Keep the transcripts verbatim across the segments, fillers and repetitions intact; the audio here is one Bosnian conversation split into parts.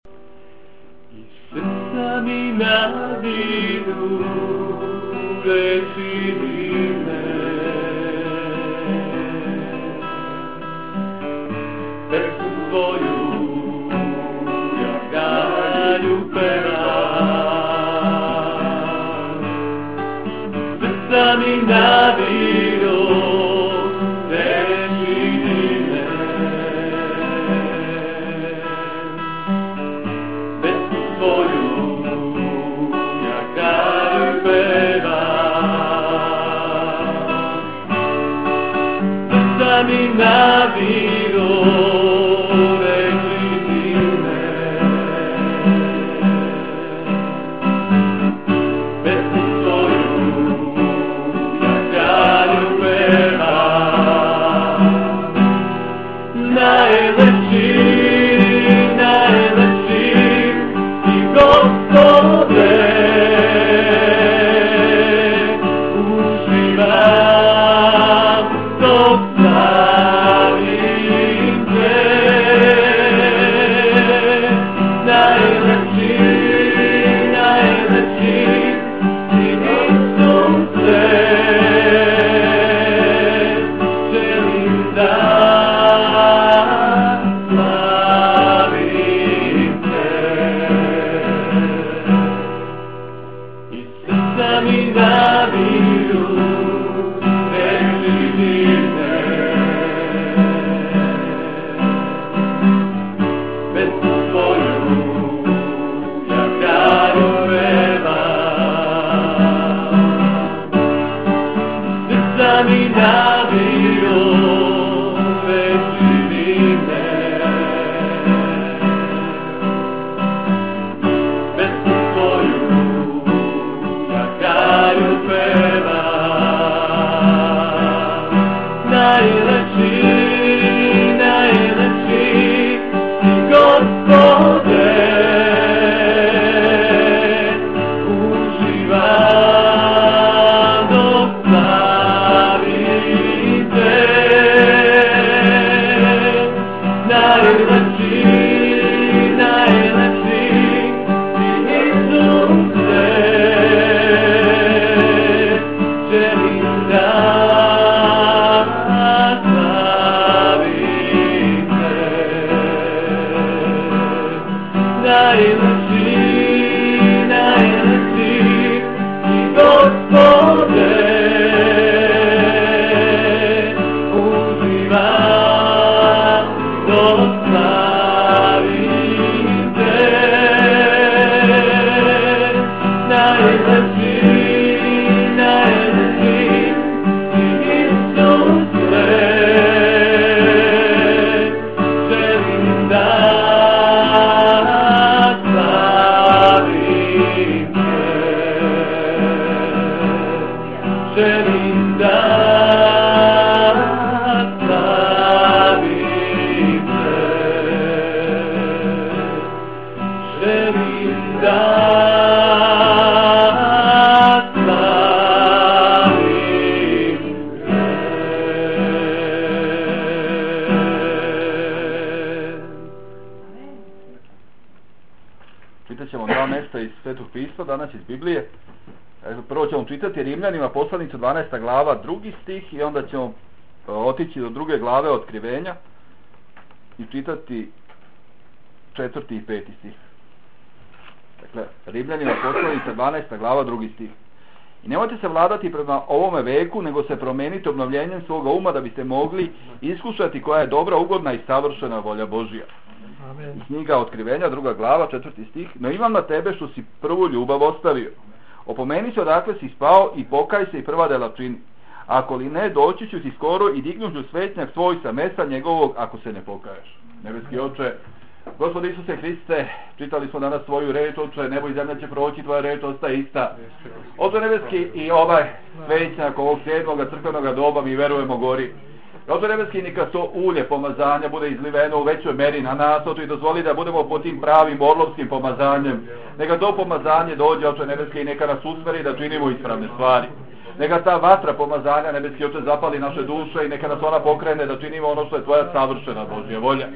I srca mi nadiru reči divne, pesmu tvoju ja dalju pevam. Srca mi nadiru reči divne, pesmu tvoju ja dalju pevam. Srca mi nadiru reči divne, pesmu tvoju ja dalju pevam. Najlepši, najlepši ti Gospode, uživam dok slavim te. Najlepši, najlepši ti Isuse, želim da slavim te. I srca mi nadiru reči divne, pesmu tvoju ja dalju pevam. Srca mi nadiru reči divne, pesmu tvoju ja dalju pevam. Najlepši, najlepši ti Gospode, uživam dok slavim te. Najlepši, najlepši ti Isuse, želim da slavim te. Najlepši, najlepši ti Gospode, uživam dok slavim te. Najlepši, najlepši ti Isuse, želim da slavim te. Želim da slavim te. Želim da slavim te. Čitat ćemo dva mjesta iz Svetog pisma, danas iz Biblije. Prvo ćemo čitati Rimljanima poslanicu dvanaesta glava, drugi stih, i onda ćemo otići do druge glave Otkrivenja i čitati četvrti i peti stih. Dakle, Rimljanima poslanicu dvanaesta glava, drugi stih. I nemojte se vladati prema ovome veku, nego se promijenite obnovljenjem svoga uma, da biste mogli iskušati koja je dobra, ugodna i savršena volja Božja. Amen. Knjiga Otkrivenja, druga glava, četvrti stih. No imam na tebe što si prvu ljubav ostavio. Opomeni se odakle si spao i pokaj se i prva dela čini. Ako li ne, doći ću ti skoro i dignut ću svetnjak svoj sa mesa njegovog, ako se ne pokaješ. Nebeski Oče, Gospod Isuse Hriste, čitali smo danas svoju reč, Oče, nebo i zemlja će proći, tvoja reč ostaje ista. Oče nebeski, i ovaj svetnjak ovog sedmoga crkvenog doba mi verujemo gori. Oče nebeski, neka to ulje pomazanja bude izliveno u većoj meri na nas, Oče, i dozvoli da budemo pod tim pravim orlovskim pomazanjem. Neka to pomazanje dođe, Oče nebeski, i neka nas usmeri da činimo ispravne stvari. Neka ta vatra pomazanja, nebeski Oče, zapali naše duše i neka nas ona pokrene da činimo ono što je tvoja savršena Božja volja.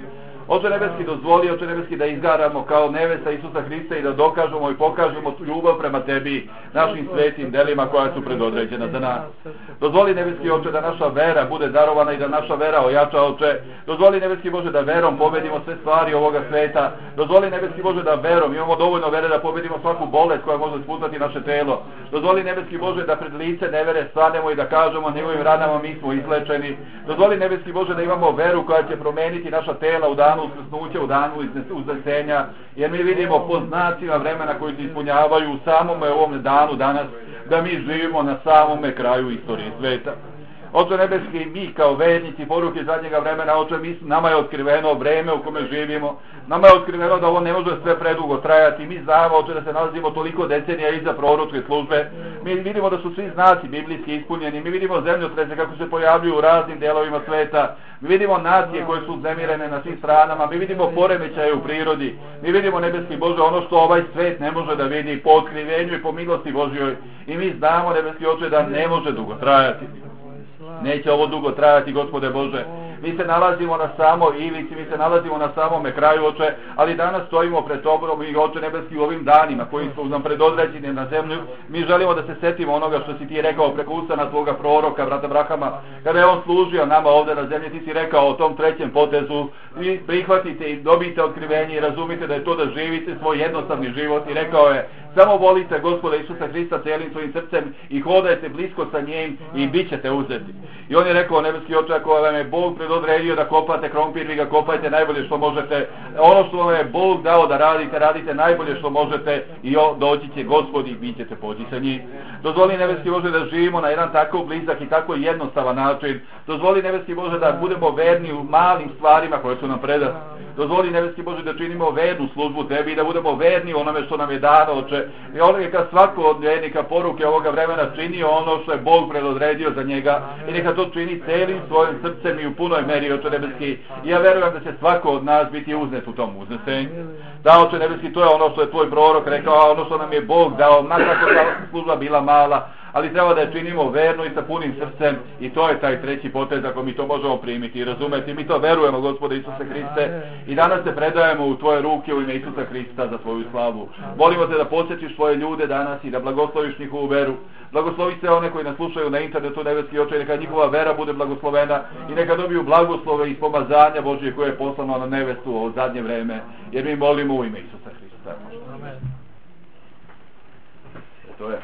Oče nebeski, dozvoli, Oče nebeski, da izgaramo kao nevesta Isusa Hrista i da dokažemo i pokažemo ljubav prema tebi, našim svetim delima koja su predodređena za nas. Dozvoli nebeski Oče da naša vera bude darovana i da naša vera ojača, Oče. Dozvoli nebeski Bože da verom pobedimo sve stvari ovoga sveta. Dozvoli nebeski Bože da verom imamo dovoljno vere da pobedimo svaku bolest koja može sputati naše telo. Dozvoli nebeski Bože da pred lice nevere stanemo i da kažemo njegovim ranama mi smo izlečeni. Dozvoli nebeski Bože da imamo veru koja će promeniti naša tela u danu uskrsnuća, u danu uznesenja, jer mi vidimo po znacima vremena koji se ispunjavaju u samome ovom danu danas, da mi živimo na samome kraju istorije sveta. Oče nebeski, mi kao vernici poruke zadnjega vremena, Oče, mi, nama je otkriveno vreme u kome živimo, nama je otkriveno da ovo ne može sve predugo trajati, mi znamo, Oče, da se nalazimo toliko decenija iza proročke službe, mi vidimo da su svi znaci biblijski ispunjeni, mi vidimo zemljotrese kako se pojavljuju u raznim delovima sveta, mi vidimo nacije koje su uznemirene na svim stranama, mi vidimo poremećaje u prirodi, mi vidimo, nebeski Bože, ono što ovaj svet ne može da vidi po otkrivenju i po milosti Božjoj, i mi znamo, nebeski Oče, da ne može dugo trajati. Neće ovo dugo trajati, Gospode Bože. Mi se nalazimo na samoj ivici, mi se nalazimo na samome kraju, Oče, ali danas stojimo pred Tobom i, Oče nebeski, u ovim danima koji su nam predodređeni na zemlju. Mi želimo da se setimo onoga što si ti rekao preko ustana tvoga proroka, brata Abrahama, kada je on služio nama ovdje na zemlji. Ti si rekao o tom trećem potezu i prihvatite i dobijte otkrivenje i razumite da je to da živite svoj jednostavni život, i rekao je: samo volite Gospoda Isusa Hrista celim svojim srcem i hodajte blisko sa njim i bit ćete uzeti. I on je rekao: nebeski Oče, ako vam je Bog predodredio da kopate krompir, vi ga kopajte najbolje što možete. Ono što vam je Bog dao da radite, radite najbolje što možete, i doći će Gospod i bit ćete poći sa njim. Dozvoli, nebeski Bože, da živimo na jedan tako blizak i tako jednostavan način. Dozvoli, nebeski Bože, da budemo verni u malim stvarima koje su nam predate. Dozvoli, nebeski Bože, da činimo vernu službu tebi i da budemo verni onome što nam je dano, Oče. I on je kad svako od vernika poruke ovoga vremena činio ono što je Bog predodredio za njega, i neka to čini celim svojim srcem i u punoj meri, Oče nebeski. I ja verujem da će svako od nas biti uznet u tom uznesenju. Da, Oče nebeski, to je ono što je tvoj prorok rekao, ono što nam je Bog dao, makako ta služba bila mala, ali treba da je činimo verno i sa punim srcem, i to je taj treći potez ako mi to možemo primiti i razumeti. Mi to verujemo, Gospode Isuse Hriste, i danas se predajemo u tvoje ruke u ime Isusa Hrista za tvoju slavu. Molimo te da posjetiš svoje ljude danas i da blagosloviš njihovu veru. Blagoslovi se one koji nas slušaju na internetu, nebeski Oče, neka njihova vera bude blagoslovena i neka dobiju blagoslove i pomazanja Božje koje je poslano na nevestu u ovo zadnje vreme, jer mi molimo u ime Isusa Hrista. Amen. E, to je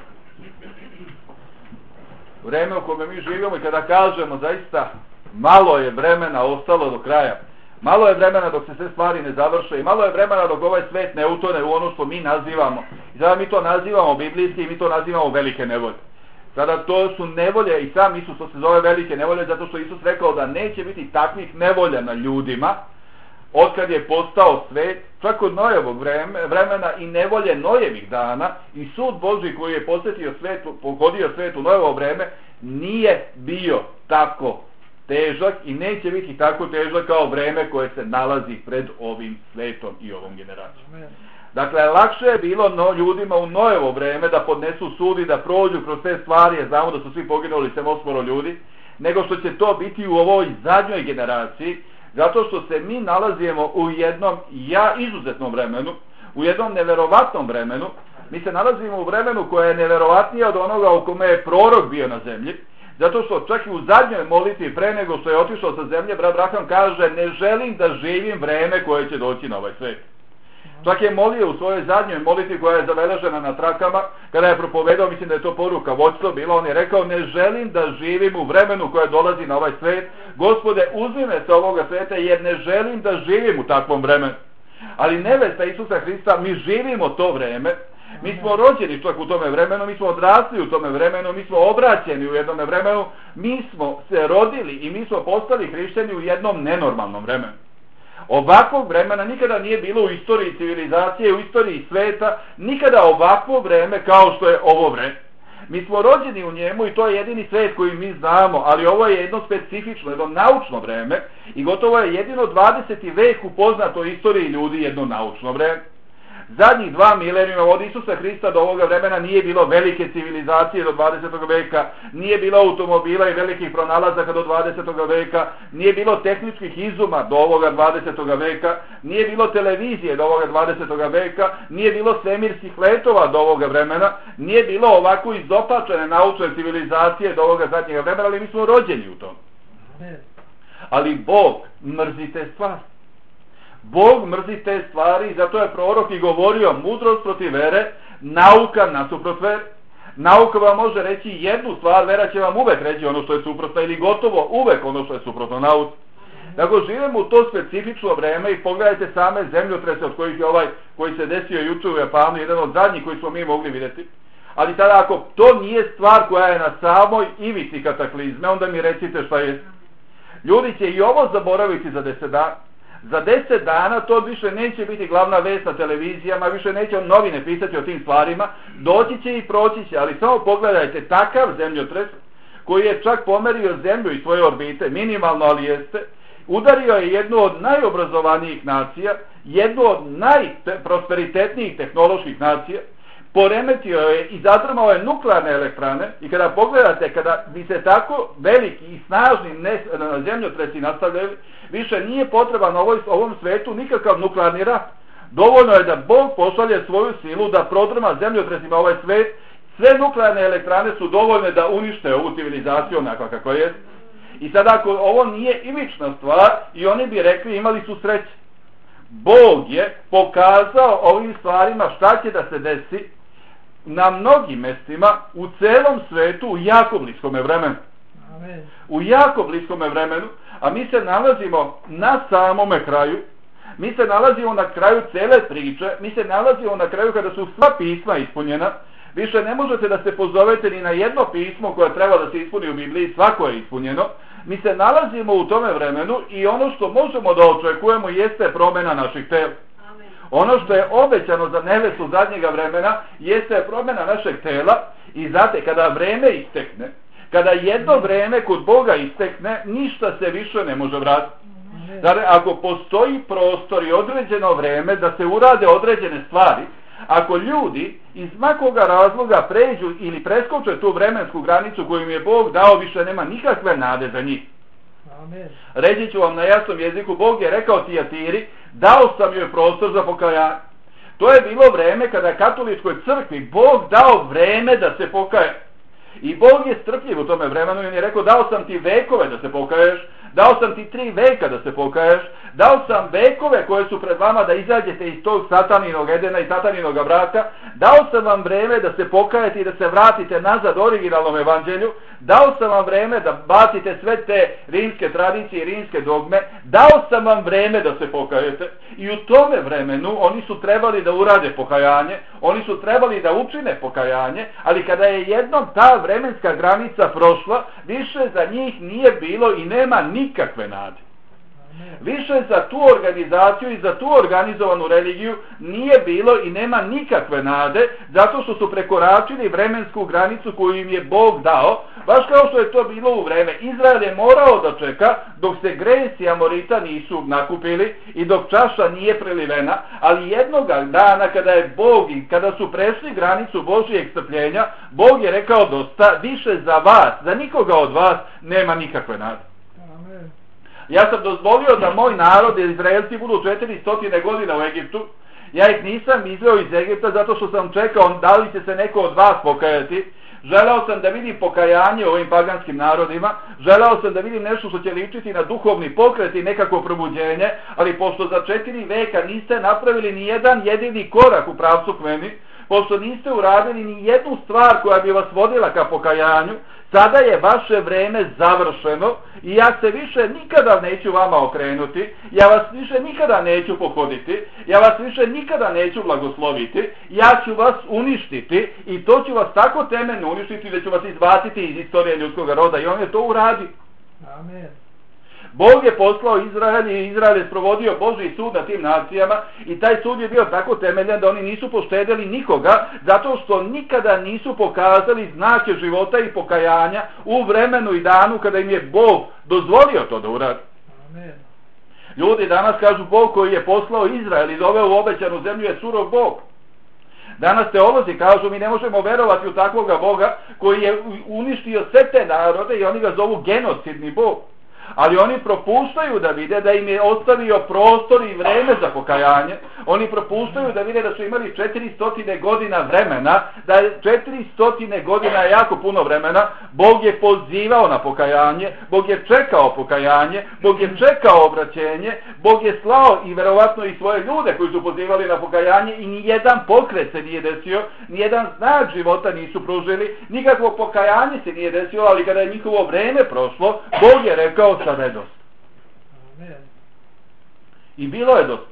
vreme u kome mi živimo, i kada kažemo zaista malo je vremena ostalo do kraja, malo je vremena dok se sve stvari ne završe, i malo je vremena dok ovaj svet ne utone u ono što mi nazivamo, i sada mi to nazivamo biblijski i mi to nazivamo velike nevolje. Sada to su nevolje, i sam Isus to se zove velike nevolje zato što Isus rekao da neće biti takvih nevolja na ljudima otkad je postao svet, čak od Nojevog vremena i nevolje Nojevih dana, i sud Božji koji je posjetio svet, pogodio svet u Nojevo vreme, nije bio tako težak i neće biti tako težak kao vreme koje se nalazi pred ovim svetom i ovom generacijom. Dakle, lakše je bilo no, ljudima u Nojevo vreme da podnesu sud i da prođu kroz te stvari, jer znamo da su svi poginuli, sem osmoro ljudi, nego što će to biti u ovoj zadnjoj generaciji, zato što se mi nalazimo u jednom ja izuzetnom vremenu, u jednom neverovatnom vremenu. Mi se nalazimo u vremenu koje je neverovatnije od onoga u kome je prorok bio na zemlji, zato što čak i u zadnjoj molitvi pre nego što je otišao sa zemlje, brat Abraham kaže: ne želim da živim vreme koje će doći na ovaj svet. Čak je molio u svojoj zadnjoj molitvi koja je zabeležena na trakama, kada je propovedao, mislim da je to poruka vodstva bila, on je rekao: ne želim da živim u vremenu koje dolazi na ovaj svet, Gospode, uzmi me sa ovoga sveta, jer ne želim da živim u takvom vremenu. Ali nevesta Isusa Hrista, mi živimo to vreme, mi smo rođeni čak u tome vremenu, mi smo odrasli u tome vremenu, mi smo obraćeni u jednom vremenu, mi smo se rodili i mi smo postali hrišćani u jednom nenormalnom vremenu. Ovakvog vremena nikada nije bilo u istoriji civilizacije, u istoriji sveta, nikada ovakvo vreme kao što je ovo vreme. Mi smo rođeni u njemu i to je jedini svet koji mi znamo, ali ovo je jedno specifično, jedno naučno vreme, i gotovo je jedino dvadeseti vek u poznatoj istoriji ljudi jedno naučno vreme. Zadnjih dva milenijuma od Isusa Hrista do ovoga vremena nije bilo velike civilizacije do dvadesetog veka, nije bilo automobila i velikih pronalazaka do dvadesetog veka, nije bilo tehničkih izuma do ovoga dvadesetog veka, nije bilo televizije do ovoga dvadesetog veka, nije bilo svemirskih letova do ovoga vremena, nije bilo ovako izopačene naučne civilizacije do ovoga zadnjega vremena, ali mi smo rođeni u tom. Ali Bog mrzi te stvari. Bog mrzi te stvari i zato je prorok i govorio mudrost protiv vere, nauka nasuprot vere. Nauka vam može reći jednu stvar, vera će vam uvek reći ono što je suprotno ili gotovo uvek ono što je suprotno nauci. Dakle, živimo u to specifično vreme i pogledajte same zemljotrese od kojih je ovaj koji se desio jučer u Japanu, jedan od zadnjih koji smo mi mogli vidjeti. Ali tada ako to nije stvar koja je na samoj ivici kataklizme, onda mi recite šta je. Ljudi će i ovo zaboraviti za deset dana. Za deset dana to više neće biti glavna vest na televizijama, više neće novine pisati o tim stvarima, doći će i proći će, ali samo pogledajte takav zemljotres koji je čak pomerio zemlju iz svoje orbite, minimalno ali jeste, udario je jednu od najobrazovanijih nacija, jednu od najprosperitetnijih tehnoloških nacija, poremetio je i zadrmao je nuklearne elektrane i kada pogledate, kada bi se tako veliki i snažni zemljotresi nastavljali, više nije potreban na ovom svetu nikakav nuklearni rat. Dovoljno je da Bog pošalje svoju silu da prodrma zemljotresima ovaj svet, sve nuklearne elektrane su dovoljne da unište ovu civilizaciju onako kako je. I sada ako ovo nije ivična stvar, i oni bi rekli imali su sreće. Bog je pokazao ovim stvarima šta će da se desi na mnogim mestima u celom svetu u jako bliskome vremenu. Amen. U jako bliskome vremenu, a mi se nalazimo na samome kraju, mi se nalazimo na kraju cele priče, mi se nalazimo na kraju kada su sva pisma ispunjena, više ne možete da se pozovete ni na jedno pismo koje treba da se ispuni u Bibliji, svako je ispunjeno. Mi se nalazimo u tome vremenu i ono što možemo da očekujemo jeste promjena naših tela. Ono što je obećano za nevestu zadnjega vremena jeste promjena našeg tela i znate, kada vreme istekne, kada jedno vreme kod Boga istekne, ništa se više ne može vratiti. Dakle, ako postoji prostor i određeno vreme da se urade određene stvari, ako ljudi iz makoga razloga pređu ili preskoče tu vremensku granicu koju im je Bog dao, više nema nikakve nade za njih. Amen. Reći ću vam na jasnom jeziku, Bog je rekao Tijatiri, dao sam joj prostor za pokajanje. To je bilo vreme kada je katoličkoj crkvi Bog dao vreme da se pokaje. I Bog je strpljiv u tome vremenu i on je rekao, dao sam ti vekove da se pokaješ, dao sam ti tri veka da se pokaješ, dao sam vekove koje su pred vama da izađete iz tog sataninog Edena i sataninog braka, dao sam vam vreme da se pokajete i da se vratite nazad originalnom evanđelju, dao sam vam vreme da bacite sve te rimske tradicije i rimske dogme, dao sam vam vreme da se pokajete i u tome vremenu oni su trebali da urade pokajanje, oni su trebali da učine pokajanje, ali kada je jednom ta vremenska granica prošla, više za njih nije bilo i nema nikakve nade. Više za tu organizaciju i za tu organizovanu religiju nije bilo i nema nikakve nade, zato što su prekoračili vremensku granicu koju im je Bog dao, baš kao što je to bilo u vreme. Izrael je morao da čeka dok se gresi Amorita nisu nakupili i dok čaša nije prelivena, ali jednog dana kada je Bog i kada su prešli granicu Božijeg strpljenja, Bog je rekao dosta, više za vas, za nikoga od vas nema nikakve nade. Amen. Ja sam dozvolio da moj narod, Izraelci, budu četiristo godina u Egiptu. Ja ih nisam izveo iz Egipta zato što sam čekao da li će se neko od vas pokajati. Želeo sam da vidim pokajanje u ovim paganskim narodima. Želeo sam da vidim nešto što će ličiti na duhovni pokret i nekako probuđenje. Ali pošto za četiri veka niste napravili ni jedan jedini korak u pravcu k meni, pošto niste uradili ni jednu stvar koja bi vas vodila ka pokajanju, sada je vaše vreme završeno i ja se više nikada neću vama okrenuti, ja vas više nikada neću pohoditi, ja vas više nikada neću blagosloviti, ja ću vas uništiti i to ću vas tako temeljno uništiti da ću vas izbaciti iz istorije ljudskog roda i on je to uradio. Amen. Bog je poslao Izrael i Izrael je sprovodio Božji sud na tim nacijama i taj sud je bio tako temeljan da oni nisu poštedeli nikoga zato što nikada nisu pokazali znake života i pokajanja u vremenu i danu kada im je Bog dozvolio to da uradi. Amen. Ljudi danas kažu Bog koji je poslao Izrael i doveo u obećanu zemlju je surov Bog. Danas teolozi kažu mi ne možemo verovati u takvoga Boga koji je uništio sve te narode i oni ga zovu genocidni Bog. Ali oni propuštaju da vide da im je ostavio prostor i vreme za pokajanje. Oni propuštaju da vide da su imali četiristo godina vremena, da je četiristo godina jako puno vremena. Bog je pozivao na pokajanje, Bog je čekao pokajanje, Bog je čekao obraćenje, Bog je slao i verovatno i svoje ljude koji su pozivali na pokajanje i nijedan pokret se nije desio, nijedan znak života nisu pružili, nikakvo pokajanje se nije desilo, ali kada je njihovo vreme prošlo, Bog je rekao sada je dosta. I bilo je dosta.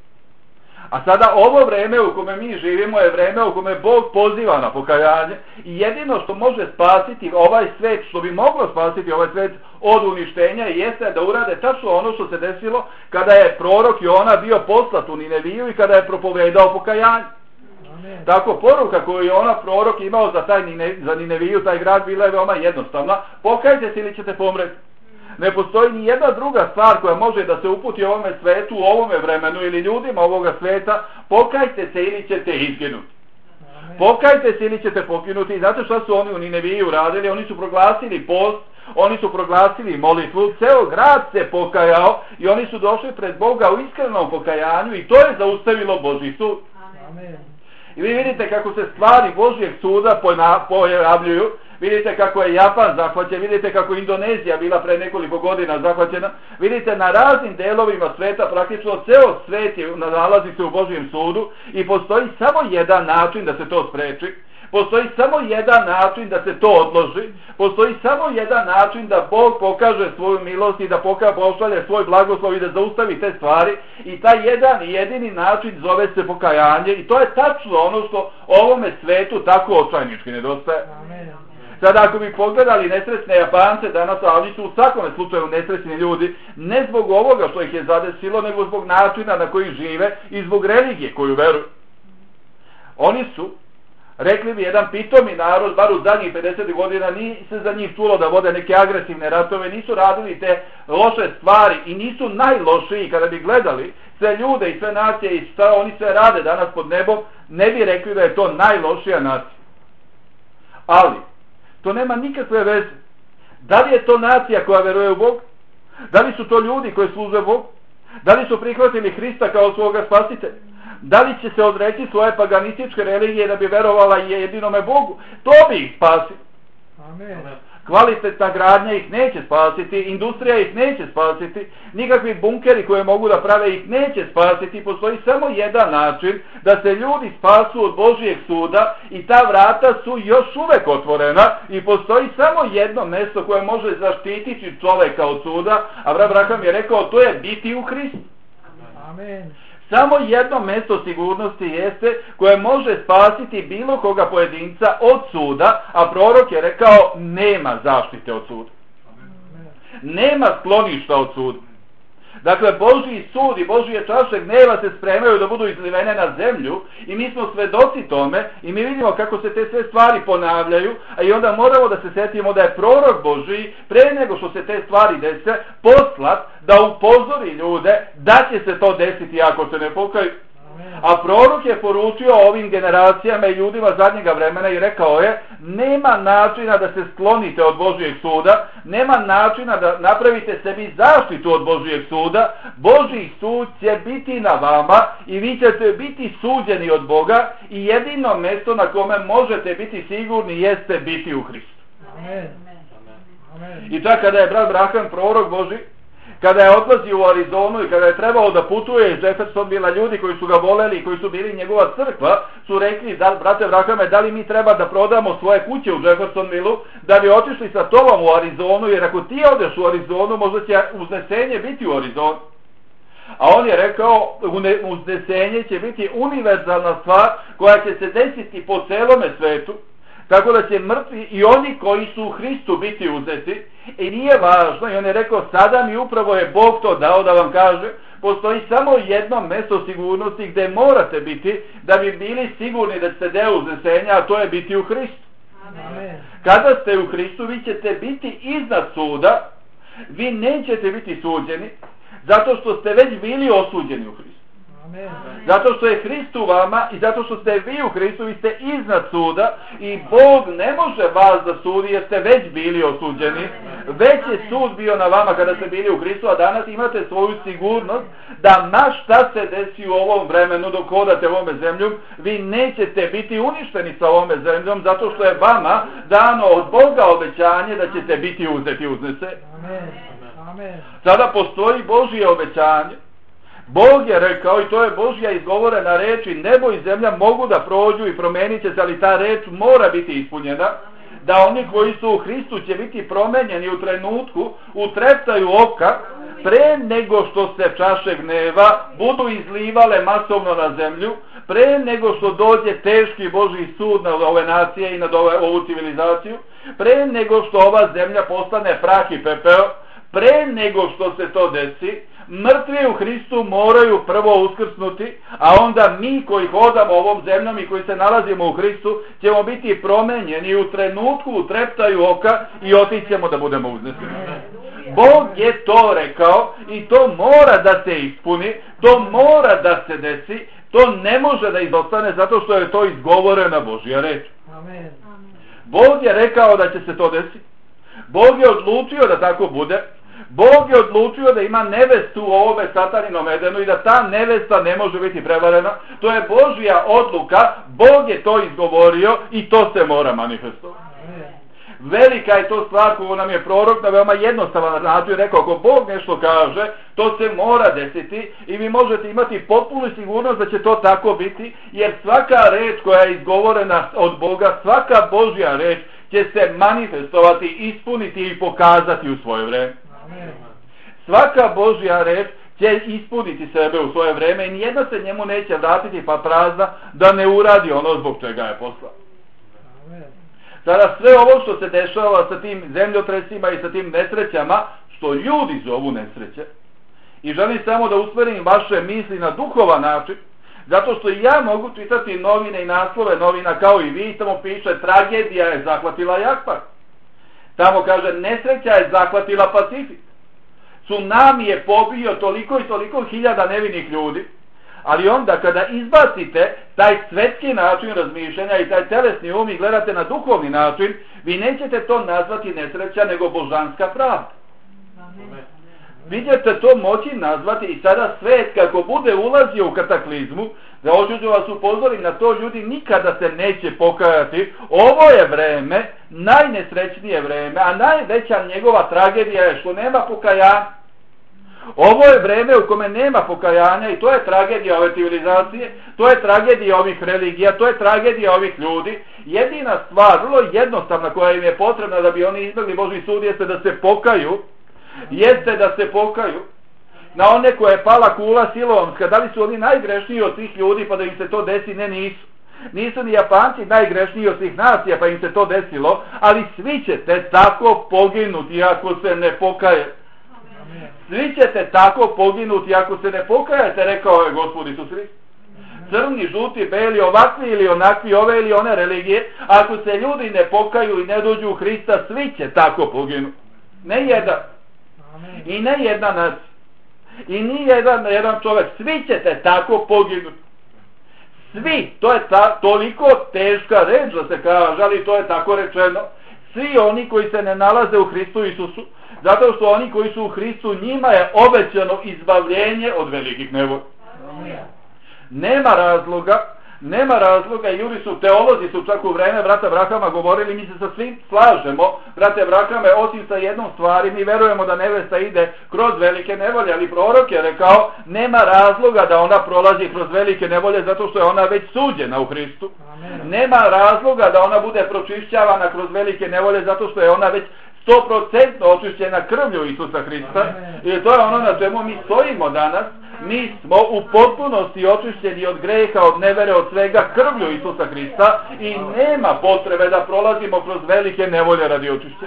A sada ovo vreme u kome mi živimo je vreme u kome Bog poziva na pokajanje i jedino što može spasiti ovaj svet, što bi moglo spasiti ovaj svet od uništenja jeste da urade tačno ono što se desilo kada je prorok Jona bio poslat u Nineviju i kada je propovedao pokajanje. Amen. Tako poruka koju je ona prorok imao za, taj Nine, za Nineviju, taj grad, bila je veoma jednostavna. Pokajte se ili ćete pomreti. Ne postoji ni jedna druga stvar koja može da se uputi ovome svetu, u ovome vremenu ili ljudima ovoga sveta. Pokajte se ili ćete izginuti. Amen. Pokajte se ili ćete poginuti. Znate što su oni u Nineviji uradili? Oni su proglasili post, oni su proglasili molitvu, ceo grad se pokajao i oni su došli pred Boga u iskrenom pokajanju i to je zaustavilo Božji sud. Amen. I vi vidite kako se stvari Božjeg suda pojavljuju. Vidite kako je Japan zahvaćen, vidite kako je Indonezija bila pre nekoliko godina zahvaćena. Vidite na raznim delovima sveta, praktično ceo svet je, nalazi se u Božjem sudu i postoji samo jedan način da se to spreči. Postoji samo jedan način da se to odloži. Postoji samo jedan način da Bog pokaže svoju milost i da pošalje svoj blagoslov i da zaustavi te stvari. I taj jedan i jedini način zove se pokajanje i to je tačno ono što ovome svetu tako očajnički nedostaje. Amen. Sada ako bi pogledali nesretne Japance danas, a oni su u svakome slučaju nesretni ljudi, ne zbog ovoga što ih je zadesilo, nego zbog načina na koji žive i zbog religije koju veruju. Oni su, rekli bi, jedan pitomi narod, bar u zadnjih pedeset godina, nije se za njih čulo da vode neke agresivne ratove, nisu radili te loše stvari i nisu najlošiji. Kada bi gledali sve ljude i sve nacije i šta oni sve rade danas pod nebom, ne bi rekli da je to najlošija nacija. Ali to nema nikakve veze. Da li je to nacija koja veruje u Bog? Da li su to ljudi koji služe Bog? Da li su prihvatili Hrista kao svoga spasitelja? Da li će se odreći svoje paganističke religije da bi verovala jedinome Bogu? To bi ih spasilo. Amen. Kvalitetna gradnja ih neće spasiti, industrija ih neće spasiti, nikakvi bunkeri koje mogu da prave ih neće spasiti. Postoji samo jedan način da se ljudi spasu od Božijeg suda i ta vrata su još uvek otvorena i postoji samo jedno mesto koje može zaštititi čoveka od suda, a Abraham je rekao to je biti u Hristu. Amen. Samo jedno mesto sigurnosti jeste koje može spasiti bilo koga pojedinca od suda, a prorok je rekao nema zaštite od suda. Nema skloništa od suda. Dakle, Božji sud i Božje čaše gneva se spremaju da budu izlivene na zemlju i mi smo svedoci tome i mi vidimo kako se te sve stvari ponavljaju, a i onda moramo da se setimo da je prorok Božji pre nego što se te stvari dese poslat da upozori ljude da će se to desiti ako se ne pokaju. A prorok je poručio ovim generacijama i ljudima zadnjega vremena i rekao je nema načina da se sklonite od Božijeg suda, nema načina da napravite sebi zaštitu od Božijeg suda. Božji sud će biti na vama i vi ćete biti suđeni od Boga i jedino mesto na kome možete biti sigurni jeste biti u Hristu. Amen. Amen. I tako kada je brat Braham, prorok Božji, kada je odlazio u Arizonu i kada je trebao da putuje iz Jeffersonvilla, ljudi koji su ga voleli i koji su bili njegova crkva, su rekli, da, brate Brahame, da li mi treba da prodamo svoje kuće u Jeffersonvillu, da bi otišli sa tobom u Arizonu, jer ako ti odeš u Arizonu, možda će uznesenje biti u Arizonu. A on je rekao, uznesenje će biti univerzalna stvar koja će se desiti po celome svetu, tako da će mrtvi i oni koji su u Hristu biti uzeti. I nije važno, i on je rekao, sada mi upravo je Bog to dao da vam kaže, postoji samo jedno mesto sigurnosti gde morate biti da bi bili sigurni da ste deo uznesenja, a to je biti u Hristu. Amen. Kada ste u Hristu, vi ćete biti iznad suda, vi nećete biti suđeni, Zato što ste već bili osuđeni u Hristu. Amen. Zato što je Hrist u vama i zato što ste vi u Hristu, vi ste iznad suda i Bog ne može vas da sudi jer ste već bili osuđeni. Već je sud bio na vama kada ste bili u Hristu, a danas imate svoju sigurnost da ma šta se desi u ovom vremenu dok hodate ovome zemljom, vi nećete biti uništeni sa ovome zemljom zato što je vama dano od Boga obećanje da ćete biti uzeti uznese. Amen. Amen. Sada postoji Božje obećanje. Bog je rekao, i to je Božja izgovorena reč, i nebo i zemlja mogu da prođu i promenit će se, ali ta reč mora biti ispunjena, da oni koji su u Hristu će biti promenjeni u trenutku, u treptaju oka, pre nego što se čaše gneva budu izlivale masovno na zemlju, pre nego što dođe teški Božji sud na ove nacije i na ovu civilizaciju, pre nego što ova zemlja postane prah i pepeo, pre nego što se to desi, mrtvi u Hristu moraju prvo uskrsnuti, a onda mi koji hodamo ovom zemljom i koji se nalazimo u Hristu ćemo biti promenjeni u trenutku, u treptaju oka i otićemo da budemo uzneseni. Bog je to rekao i to mora da se ispuni, to mora da se desi, to ne može da izostane zato što je to izgovorena Božja reč. Amen. Bog je rekao da će se to desiti. Bog je odlučio da tako bude. Bog je odlučio da ima nevestu u ovome sataninom Edenu i da ta nevesta ne može biti prevarena. To je Božja odluka, Bog je to izgovorio i to se mora manifestovati. Velika je to stvar koju nam je prorok na veoma jednostavan način rekao, ako Bog nešto kaže, to se mora desiti i vi možete imati potpunu sigurnost da će to tako biti, jer svaka reč koja je izgovorena od Boga, svaka Božja reč će se manifestovati, ispuniti i pokazati u svoje vreme. Svaka Božja reč će ispuniti sebe u svoje vreme i nijedna se njemu neće vratiti pa prazna da ne uradi ono zbog čega je poslao. Sada sve ovo što se dešava sa tim zemljotresima i sa tim nesrećama, što ljudi zovu nesreće, i želim samo da usmerim vaše misli na duhovan način, zato što ja mogu čitati novine i naslove novina kao i vi, tamo piše tragedija je zahvatila Jakpak. Tamo kaže nesreća je zahvatila Pacifik. Tsunami je pobio toliko i toliko hiljada nevinih ljudi, ali onda kada izbacite taj svetski način razmišljanja i taj telesni um i gledate na duhovni način, vi nećete to nazvati nesreća nego božanska pravda. Vi ćete to moći nazvati i sada svet kako bude ulazio u kataklizmu, da hoću da vas upozorim na to, ljudi nikada se neće pokajati. Ovo je vreme, najnesrećnije vreme, a najveća njegova tragedija je što nema pokajanja. Ovo je vreme u kome nema pokajanja i to je tragedija ove civilizacije, to je tragedija ovih religija, to je tragedija ovih ljudi. Jedina stvar, vrlo jednostavna koja im je potrebna da bi oni izbjegli Božji sud, jeste da se pokaju, jeste da se pokaju. Na one koje je pala kula silovamska, da li su oni najgrešniji od svih ljudi pa da im se to desi? Ne, nisu. Nisu ni Japanci najgrešniji od svih nacija pa im se to desilo, ali svi ćete tako poginuti ako se ne pokaje. Svi ćete tako poginuti ako se ne pokajete, rekao je Gospod Isus Hrist. Crni, žuti, beli, ovakvi ili onakvi, ove ili one religije, ako se ljudi ne pokaju i ne dođu u Hrista, svi će tako poginuti. Ne jedan. I ne jedna nacija. I ni jedan, jedan čovjek. Svi ćete tako poginuti. Svi. To je ta, toliko teška reč da se kaže, ali to je tako rečeno. Svi oni koji se ne nalaze u Hristu Isusu, zato što oni koji su u Hristu, njima je obećano izbavljenje od velikih nevolja. Nema razloga, nema razloga, i ljudi su, teolozi su čak u vreme brata Abrahama govorili, mi se sa svim slažemo, brate Abrahame, osim sa jednom stvari, mi verujemo da nevesta ide kroz velike nevolje, ali prorok je rekao, nema razloga da ona prolazi kroz velike nevolje, zato što je ona već suđena u Hristu. Amen. Nema razloga da ona bude pročišćavana kroz velike nevolje, zato što je ona već sto procentno očišćena krvlju Isusa Hrista. Amen. I to je ono na čemu mi stojimo danas. Mi smo u potpunosti očišćeni od greha, od nevere, od svega krvlju Isusa Hrista i nema potrebe da prolazimo kroz velike nevolje radi očišćenja.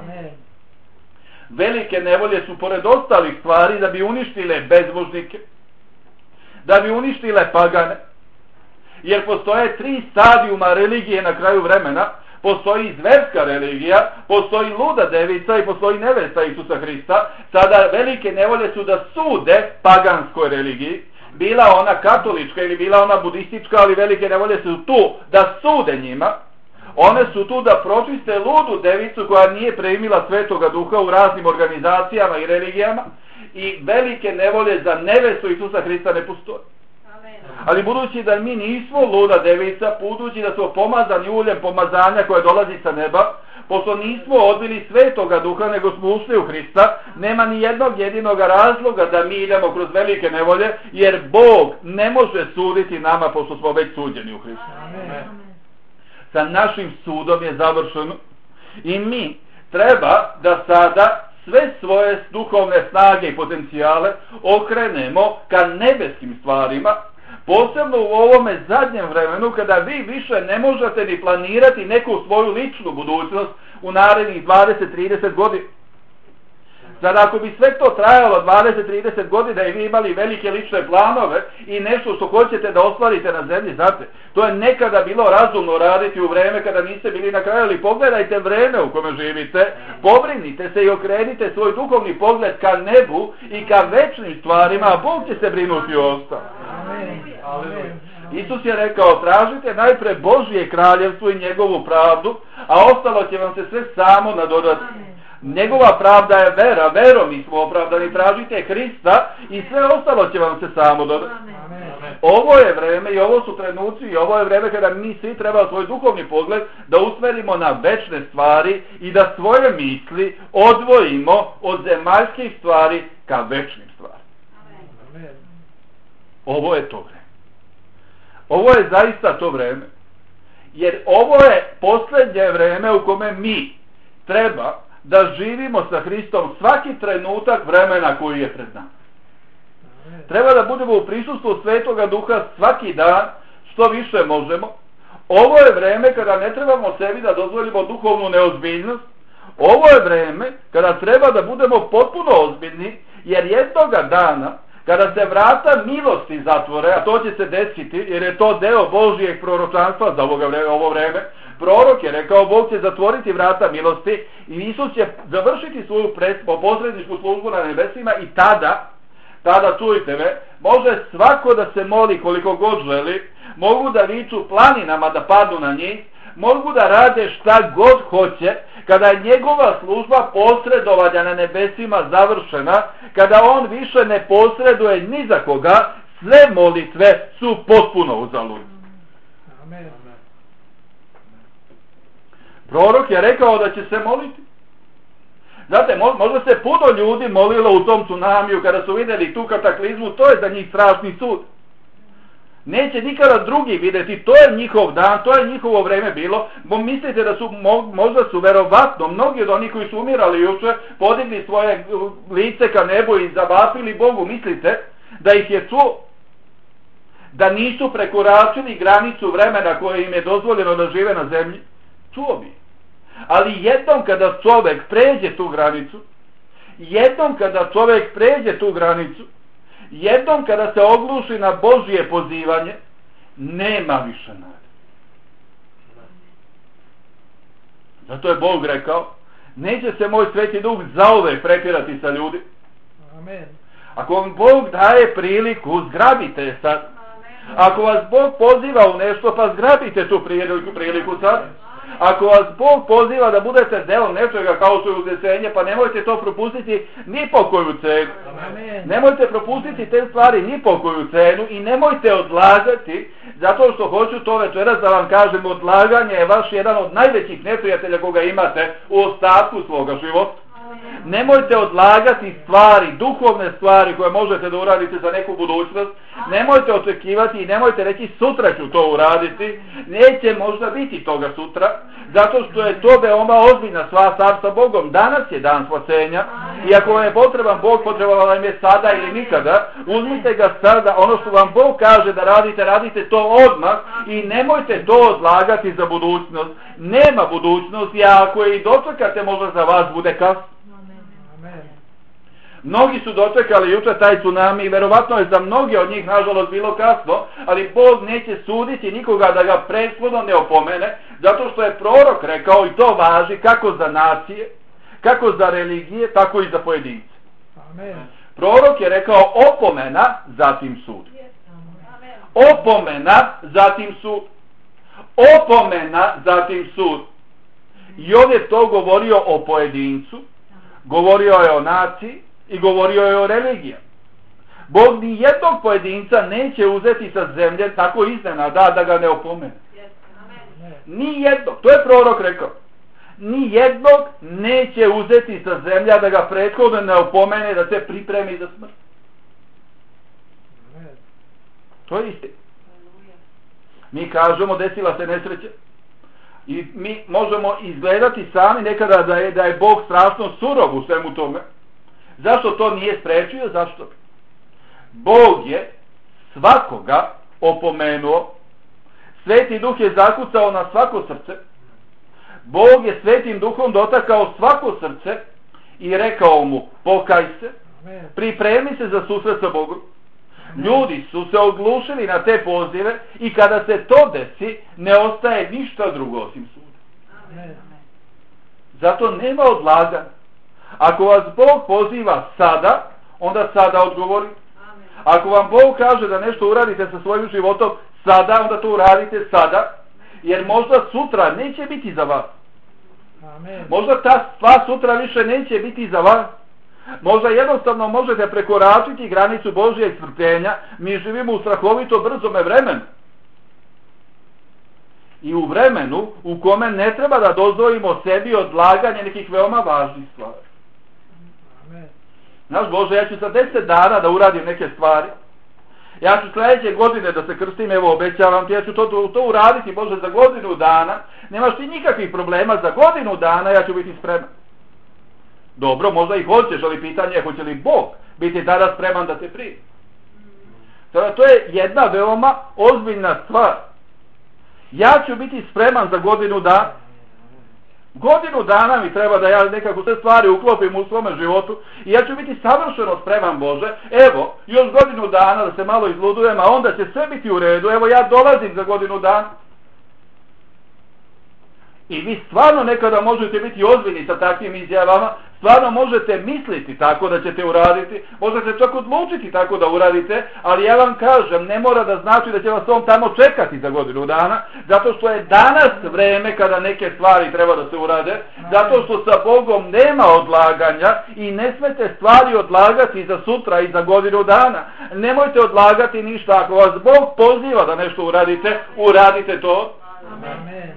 Velike nevolje su pored ostalih stvari da bi uništile bezbožnike, da bi uništile pagane, jer postoje tri stadijuma religije na kraju vremena. postoji zverska religija, postoji luda devica i postoji nevesta Isusa Hrista. Sada velike nevolje su da sude paganskoj religiji, bila ona katolička ili bila ona budistička, ali velike nevolje su tu da sude njima. One su tu da pročiste ludu devicu koja nije primila Svetoga Duha u raznim organizacijama i religijama, i velike nevolje za nevestu Isusa Hrista ne postoje. Ali budući da mi nismo luda devica, budući da smo pomazani uljem pomazanja koje dolazi sa neba, pošto nismo odbili Svetoga Duha nego smo ušli u Hrista, nema ni jednog jedinog razloga da mi idemo kroz velike nevolje, jer Bog ne može suditi nama pošto smo već suđeni u Hristu. Sa našim sudom je završeno i mi treba da sada sve svoje duhovne snage i potencijale okrenemo ka nebeskim stvarima, posebno u ovome zadnjem vremenu kada vi više ne možete ni planirati neku svoju ličnu budućnost u narednih dvadeset trideset godina. Sad ako bi sve to trajalo dvadeset trideset godina i vi imali velike lične planove i nešto što hoćete da ostvarite na zemlji, znate, to je nekada bilo razumno raditi u vreme kada niste bili na kraju, ali pogledajte vreme u kome živite, pobrinite se i okrenite svoj duhovni pogled ka nebu i ka večnim stvarima, a Bog će se brinuti o ostalo. Isus je rekao, tražite najpre Božje kraljevstvo i njegovu pravdu, a ostalo će vam se sve samo nadodati. Njegova pravda je vera, verom mi smo opravdani, tražite Hrista i sve ostalo će vam se samo dodati. Ovo je vreme i ovo su trenuci i ovo je vreme kada mi svi treba svoj duhovni pogled da usmerimo na večne stvari i da svoje misli odvojimo od zemaljskih stvari ka večnim stvarima. Ovo je to vreme. Ovo je zaista to vreme. Jer ovo je posljednje vreme u kome mi treba da živimo sa Hristom svaki trenutak vremena koji je pred nama. Treba da budemo u prisustvu Svetoga Duha svaki dan, što više možemo. Ovo je vreme kada ne trebamo sebi da dozvolimo duhovnu neozbiljnost. Ovo je vreme kada treba da budemo potpuno ozbiljni, jer jednoga dana, kada se vrata milosti zatvore, a to će se desiti, jer je to deo Božijeg proročanstva za ovo vreme, prorok je rekao, Bog će zatvoriti vrata milosti i Isus će završiti svoju posredničku službu na nebesima i tada, tada čujte me, može svako da se moli koliko god želi, mogu da viču planinama da padnu na njih, mogu da rade šta god hoće, kada je njegova služba posredovanja na nebesima završena, kada on više ne posreduje ni za koga, sve molitve su potpuno uzaludne. Amen. Prorok je rekao da će se moliti. Znate, možda se puno ljudi molilo u tom tsunamiju kada su vidjeli tu kataklizmu, to je za njih strašni sud. Neće nikada drugi vidjeti, to je njihov dan, to je njihovo vreme bilo. Mislite da su, možda su verovatno mnogi od onih koji su umirali juče podigli svoje lice ka nebu i zavapili Bogu, mislite da ih je čuo? Da nisu prekoračili granicu vremena koje im je dozvoljeno da žive na zemlji? Čuo bi. Ali jednom kada čovjek pređe tu granicu, jednom kada čovjek pređe tu granicu, jednom kada se ogluši na Božje pozivanje, nema više nade. Zato je Bog rekao, neće se moj Sveti Duh zauvek prepirati sa ljudi. Amen. Ako vam Bog daje priliku, zgrabite je sad. Ako vas Bog poziva u nešto, pa zgrabite tu priliku, priliku sad. Ako vas Bog poziva da budete deo nečega kao što je uznesenje, pa nemojte to propustiti ni po koju cenu. Amen. Nemojte propustiti te stvari ni po koju cenu i nemojte odlagati, zato što hoću to večeras da vam kažem, odlaganje je vaš jedan od najvećih neprijatelja koga imate u ostatku svoga života. Nemojte odlagati stvari, duhovne stvari koje možete da uradite za neku budućnost. Nemojte očekivati i nemojte reći sutra ću to uraditi. Neće možda biti toga sutra, zato što je to veoma ozbiljna stvar sa Bogom. Danas je dan spasenja i ako vam je potreban Bog, potreban vam je sada ili nikada, uzmite ga sada, ono što vam Bog kaže da radite, radite to odmah i nemojte to odlagati za budućnost. Nema budućnosti, a ako je i dočekate, možda za vas bude kasno. Mnogi su dočekali juče taj tsunami i verovatno je za mnoge od njih nažalost bilo kasno, ali Bog neće suditi nikoga da ga prethodno ne opomene, zato što je prorok rekao, i to važi kako za nacije, kako za religije, tako i za pojedince. Amen. Prorok je rekao opomena, zatim sud. Opomena, zatim sud. Opomena, zatim sud. I on je to govorio o pojedincu, govorio je o naciji i govorio je o religiji. Bog ni jednog pojedinca neće uzeti sa zemlje tako iznenada da ga ne opomene. Ni jednog, to je prorok rekao. Ni jednog neće uzeti sa zemlja da ga prethodno ne opomene, da se pripremi za smrt. To je istina. Mi kažemo desila se nesreća i mi možemo izgledati sami nekada da je, da je Bog strašno surov u svemu tome. Zašto to nije sprečio? Zašto? Bog je svakoga opomenuo, Sveti Duh je zakucao na svako srce, Bog je Svetim Duhom dotakao svako srce i rekao mu pokaj se, pripremi se za susret sa Bogom. Ljudi su se oglušili na te pozive i kada se to desi, ne ostaje ništa drugo osim suda. Zato nema odlaganja. Ako vas Bog poziva sada, onda sada odgovori. Ako vam Bog kaže da nešto uradite sa svojim životom sada, onda to uradite sada, jer možda sutra neće biti za vas. Možda ta stvar sutra više neće biti za vas. Možda jednostavno možete prekoračiti granicu Božjeg strpljenja. Mi živimo u strahovito brzome vremenu. I u vremenu u kome ne treba da dozvolimo sebi odlaganje nekih veoma važnih stvari. Znaš Bože, ja ću za deset dana da uradim neke stvari. Ja ću sljedeće godine da se krstim, evo obećavam ti, ja ću to, to, to uraditi Bože za godinu dana. Nemaš ti nikakvih problema, za godinu dana ja ću biti spreman. Dobro, možda i hoćeš, ali pitanje je hoće li Bog biti tada spreman da te primi. To je jedna veoma ozbiljna stvar. Ja ću biti spreman za godinu dana. Godinu dana mi treba da ja nekako te stvari uklopim u svome životu i ja ću biti savršeno spreman Bože. Evo, još godinu dana da se malo izludujem, a onda će sve biti u redu. Evo, ja dolazim za godinu dana. I vi stvarno nekada možete biti ozbiljni sa takvim izjavama, stvarno možete misliti tako da ćete uraditi, možete čak odlučiti tako da uradite, ali ja vam kažem, ne mora da znači da će vas on tamo čekati za godinu dana, zato što je danas vreme kada neke stvari treba da se urade, zato što sa Bogom nema odlaganja i ne smete stvari odlagati za sutra i za godinu dana. Nemojte odlagati ništa, ako vas Bog poziva da nešto uradite, uradite to. Amen.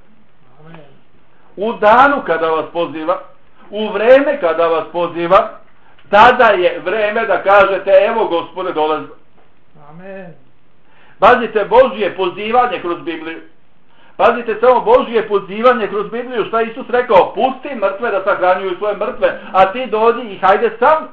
U danu kada vas poziva, u vreme kada vas poziva, tada je vreme da kažete evo Gospode dolazi. Amen. Pazite Božje pozivanje kroz Bibliju. Pazite samo Božje pozivanje kroz Bibliju. Šta je Isus rekao? Pusti mrtve da sahranjuju svoje mrtve, a ti dođi i hajde sam.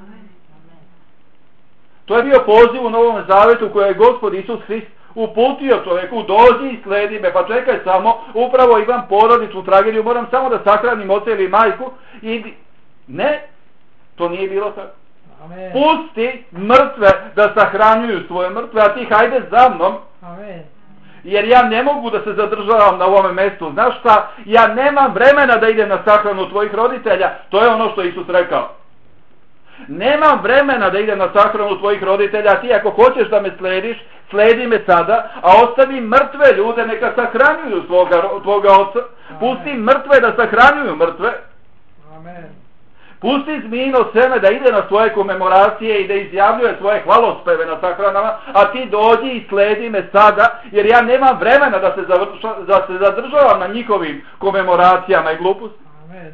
To je bio poziv u Novom Zavetu koje je Gospod Isus Hrist uputio čovjeku, dođi i sledi me, pa čekaj samo, upravo imam porodičnu tragediju, moram samo da sahranim oca ili majku i ne, to nije bilo tako. Amen. Pusti mrtve da sahranjuju svoje mrtve, a ti hajde za mnom. Amen. Jer ja ne mogu da se zadržavam na ovome mjestu. Znaš šta, ja nemam vremena da idem na sahranu tvojih roditelja, to je ono što je Isus rekao. Nemam vremena da idem na sahranu tvojih roditelja, a ti ako hoćeš da me slediš, sledi me sada, a ostavi mrtve ljude neka sahranjuju svoga, tvoga oca. Pusti mrtve da sahranjuju mrtve. Amen. Pusti zmijino seme da ide na svoje komemoracije i da izjavljuje svoje hvalospeve na sahranama, a ti dođi i sledi me sada, jer ja nemam vremena da se, završa, da se zadržavam na njihovim komemoracijama i glupostima. Amen.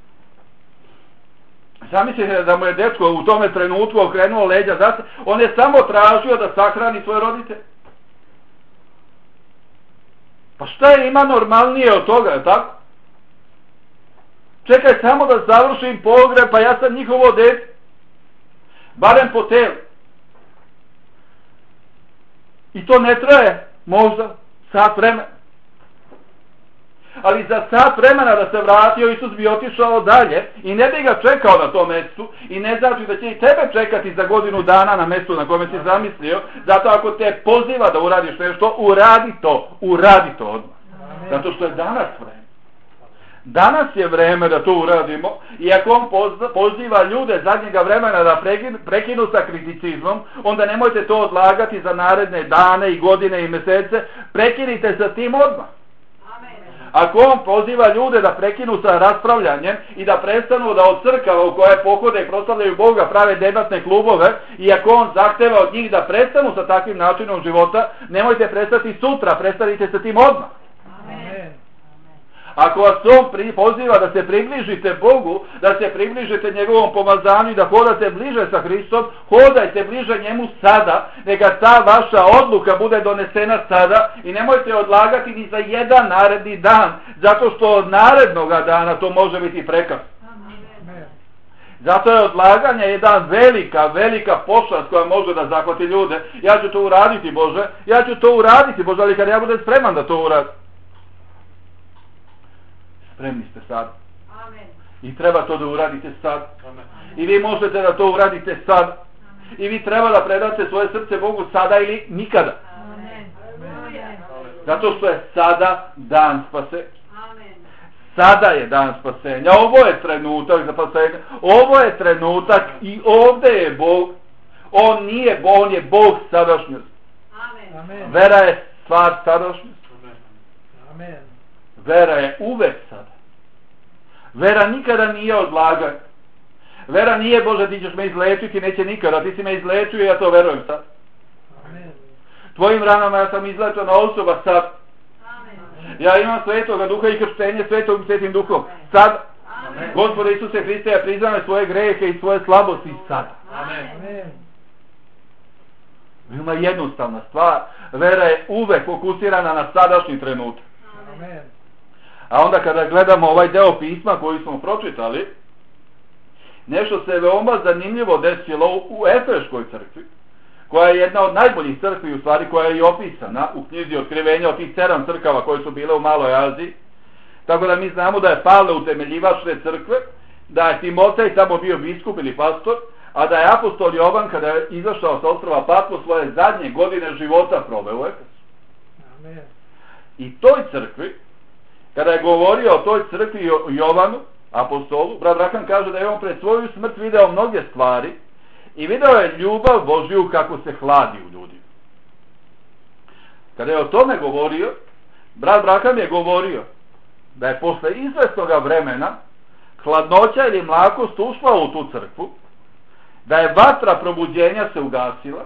Zamislite da mu je dečko u tome trenutku okrenuo leđa, zato on je samo tražio da sahrani svoje roditelje. Pa šta je ima normalnije od toga, je tako? Čekaj samo da završim pogreb, pa ja sam njihovo dete. Barem po telu. I to ne traje možda sat vremena. ali za sat vremena da se vratio, Isus bi otišao dalje i ne bi ga čekao na tom mjestu i ne znači da će i tebe čekati za godinu dana na mjestu na kome si zamislio. Zato ako te poziva da uradiš nešto, uradi to, uradi to odmah. Zato što je danas vreme. Danas je vreme da to uradimo i ako on poziva ljude zadnjega vremena da prekinu sa kriticizmom, onda nemojte to odlagati za naredne dane i godine i mjesece, prekinite sa tim odmah. Ako on poziva ljude da prekinu sa raspravljanjem i da prestanu da od crkava u koje pohode i proslavljaju Boga prave debatne klubove, i ako on zahteva od njih da prestanu sa takvim načinom života, nemojte prestati sutra, prestanite sa tim odmah. Amen. Ako vas on poziva da se približite Bogu, da se približite njegovom pomazanju i da hodate bliže sa Hristom, hodajte bliže njemu sada, neka ta vaša odluka bude donesena sada i nemojte odlagati ni za jedan naredni dan, zato što od narednoga dana to može biti prekasno. Zato je odlaganje jedan velika, velika pošast koja može da zahvati ljude. Ja ću to uraditi, Bože, ja ću to uraditi, Bože, ali kad ja budem spreman da to uradim. Spremni ste sad. Amen. I treba to da uradite sad. Amen. I vi možete da to uradite sad. Amen. I vi treba da predate svoje srce Bogu sada ili nikada. Amen. Zato što je sada dan spasenja. Amen. Sada je dan spasenja. Ovo je trenutak za spasenja. Ovo je trenutak i ovdje je Bog. On nije Bog, on je Bog sadašnjosti. Amen. Amen. Vera je stvar sadašnjosti. Amen. Vera je uvek sada. Vera nikada nije odlaganje. Vera nije, Bože, ti ćeš me izlečiti, neće nikada. Ti si me izlečio i ja to verujem sad. Amen. Tvojim ranama ja sam izlečena osoba sad. Amen. Ja imam svetoga duha i krštenje svetog svetim duhom. Sad. Amen. Gospode Isuse Hriste, ja priznam svoje grehe i svoje slabosti sad. Amen. Amen. Veoma jednostavna stvar. Vera je uvek fokusirana na sadašnji trenutak. Amen. A onda kada gledamo ovaj deo pisma koji smo pročitali, nešto se veoma zanimljivo desilo u Efeškoj crkvi, koja je jedna od najboljih crkvi, u stvari koja je i opisana u knjizi Otkrivenja od tih sedam crkava koje su bile u Maloj Aziji. Tako da mi znamo da je Pavle utemeljivač te crkve, da je Timotej tamo bio biskup ili pastor, a da je apostol Jovan kada je izašao sa ostrva Patmos svoje zadnje godine života proveo u Efesu. Amen. I toj crkvi, kada je govorio o toj crkvi o Jovanu, apostolu, brat Rakan kaže da je on pred svoju smrt video mnoge stvari i video je ljubav Božju kako se hladi u ljudima. Kada je o tome govorio, brat Rakan je govorio da je posle izvesnoga vremena hladnoća ili mlakost ušla u tu crkvu, da je vatra probuđenja se ugasila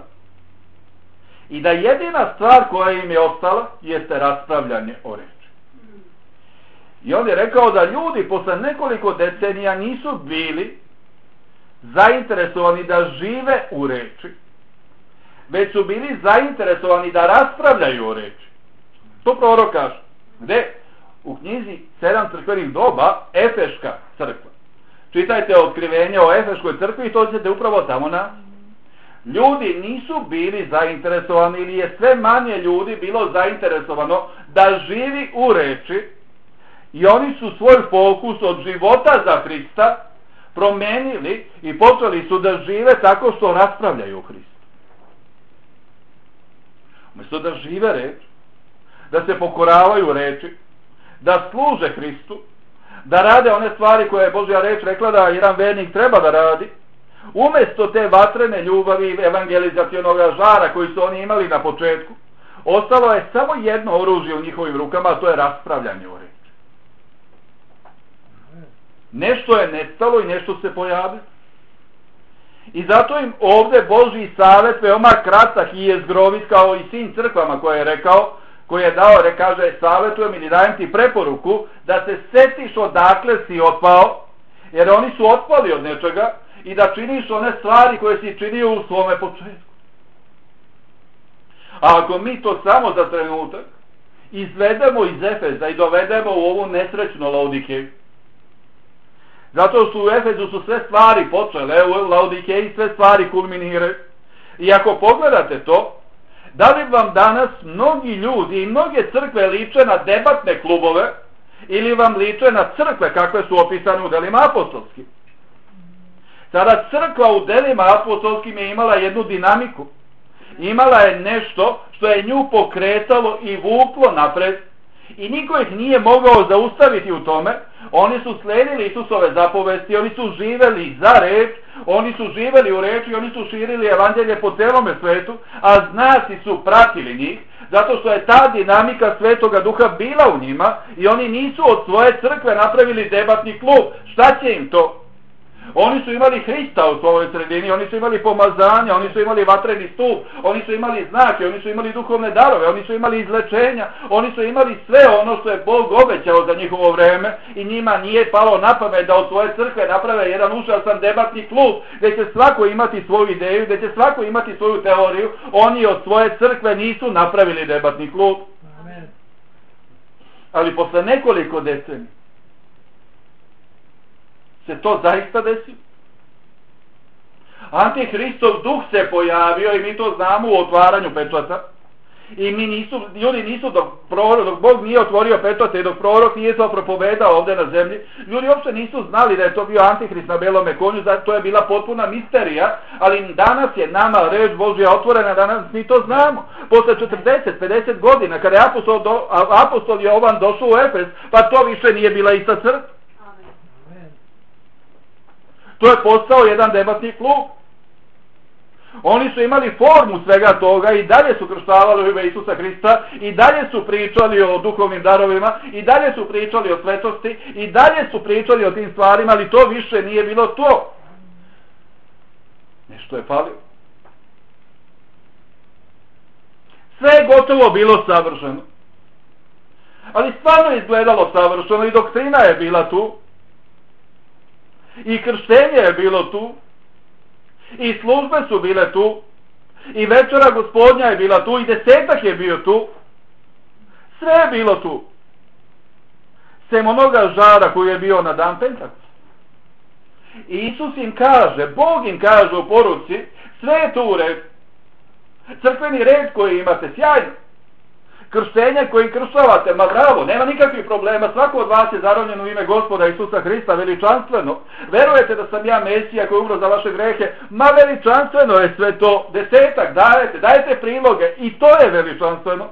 i da jedina stvar koja im je ostala jeste raspravljanje o reči. I on je rekao da ljudi posle nekoliko decenija nisu bili zainteresovani da žive u reči, već su bili zainteresovani da raspravljaju o reči. To prorok kaže. Gde? U knjizi Sedam crkvenih doba, Efeška crkva. Čitajte Otkrivenje o Efeškoj crkvi i to ćete upravo tamo naći. Ljudi nisu bili zainteresovani ili je sve manje ljudi bilo zainteresovano da živi u reči i oni su svoj fokus od života za Hrista promenili i počeli su da žive tako što raspravljaju o Hristu. Umjesto da žive reč, da se pokoravaju reči, da služe Hristu, da rade one stvari koje je Božja reč rekla da jedan vernik treba da radi, umjesto te vatrene ljubavi i evangelizacionog žara koji su oni imali na početku, ostalo je samo jedno oružje u njihovim rukama, a to je raspravljanje o reči. Nešto je nestalo i nešto se pojavilo. I zato im ovdje Božji savjet veoma kratak i jezgrovit kao i svim crkvama koje je rekao, koji je dao, re, kaže, savjetujem ili dajem ti preporuku da se setiš odakle si otpao, jer oni su otpali od nečega, i da činiš one stvari koje si činio u svome početku. A ako mi to samo za trenutak izvedemo iz Efeza i dovedemo u ovu nesrećnu Laodikeju, zato što u Efezu su sve stvari počele, u Laodikeji sve stvari kulminiraju. I ako pogledate to, da li vam danas mnogi ljudi i mnoge crkve liče na debatne klubove Ili vam liče na crkve kakve su opisane u delima apostolskim? Sada crkva u delima apostolskim je imala jednu dinamiku. Imala je nešto što je nju pokretalo i vuklo napred. I niko ih nije mogao zaustaviti u tome. Oni su sledili Isusove zapovesti, oni su živeli za reč, oni su živeli u reči, oni su širili evanđelje po celome svetu, a znaci su pratili njih, zato što je ta dinamika Svetoga Duha bila u njima i oni nisu od svoje crkve napravili debatni klub. Šta će im to? Oni su imali Hrista u svojoj sredini, oni su imali pomazanja, oni su imali vatreni stup, oni su imali znake, oni su imali duhovne darove, oni su imali izlečenja, oni su imali sve ono što je Bog obećao za njihovo vreme i njima nije palo na pamet da od svoje crkve naprave jedan užasan debatni klub gdje će svako imati svoju ideju, gdje će svako imati svoju teoriju. Oni od svoje crkve nisu napravili debatni klub. Amen. Ali posle nekoliko decenija se to zaista desilo. Antihristov duh se pojavio i mi to znamo u otvaranju pečata. I mi nisu, ljudi nisu dok, prorok, dok Bog nije otvorio pečate i dok prorok nije to propovedao ovdje na zemlji, ljudi uopšte nisu znali da je to bio Antihrist na belome konju, to je bila potpuna misterija, ali danas je nama reč Božja otvorena, danas mi to znamo. Posle četrdeset pedeset godina, kada je apostol, do, apostol Jovan došao u Efes, pa to više nije bila ista crkva. To je postao jedan debatni klub. Oni su imali formu svega toga i dalje su krštavali u ime Isusa Hrista, i dalje su pričali o duhovnim darovima, i dalje su pričali o svetosti, i dalje su pričali o tim stvarima, ali to više nije bilo to. Nešto je falilo. Sve je gotovo bilo savršeno. Ali stvarno je izgledalo savršeno i doktrina je bila tu. I krštenje je bilo tu, i službe su bile tu, i večera Gospodnja je bila tu, i desetak je bio tu. Sve je bilo tu. Sem onoga žara koji je bio na dan Pentekosta. I Isus im kaže, Bog im kaže u poruci, sve je tu u redu. Crkveni red koji imate, sjajno. Krštenje koji krštavate, ma bravo, nema nikakvih problema, svako od vas je zaronjen u ime Gospoda Isusa Hrista, veličanstveno. Verujete da sam ja Mesija koji umro za vaše grehe, ma veličanstveno je sve to. Desetak dajete, dajete priloge i to je veličanstveno.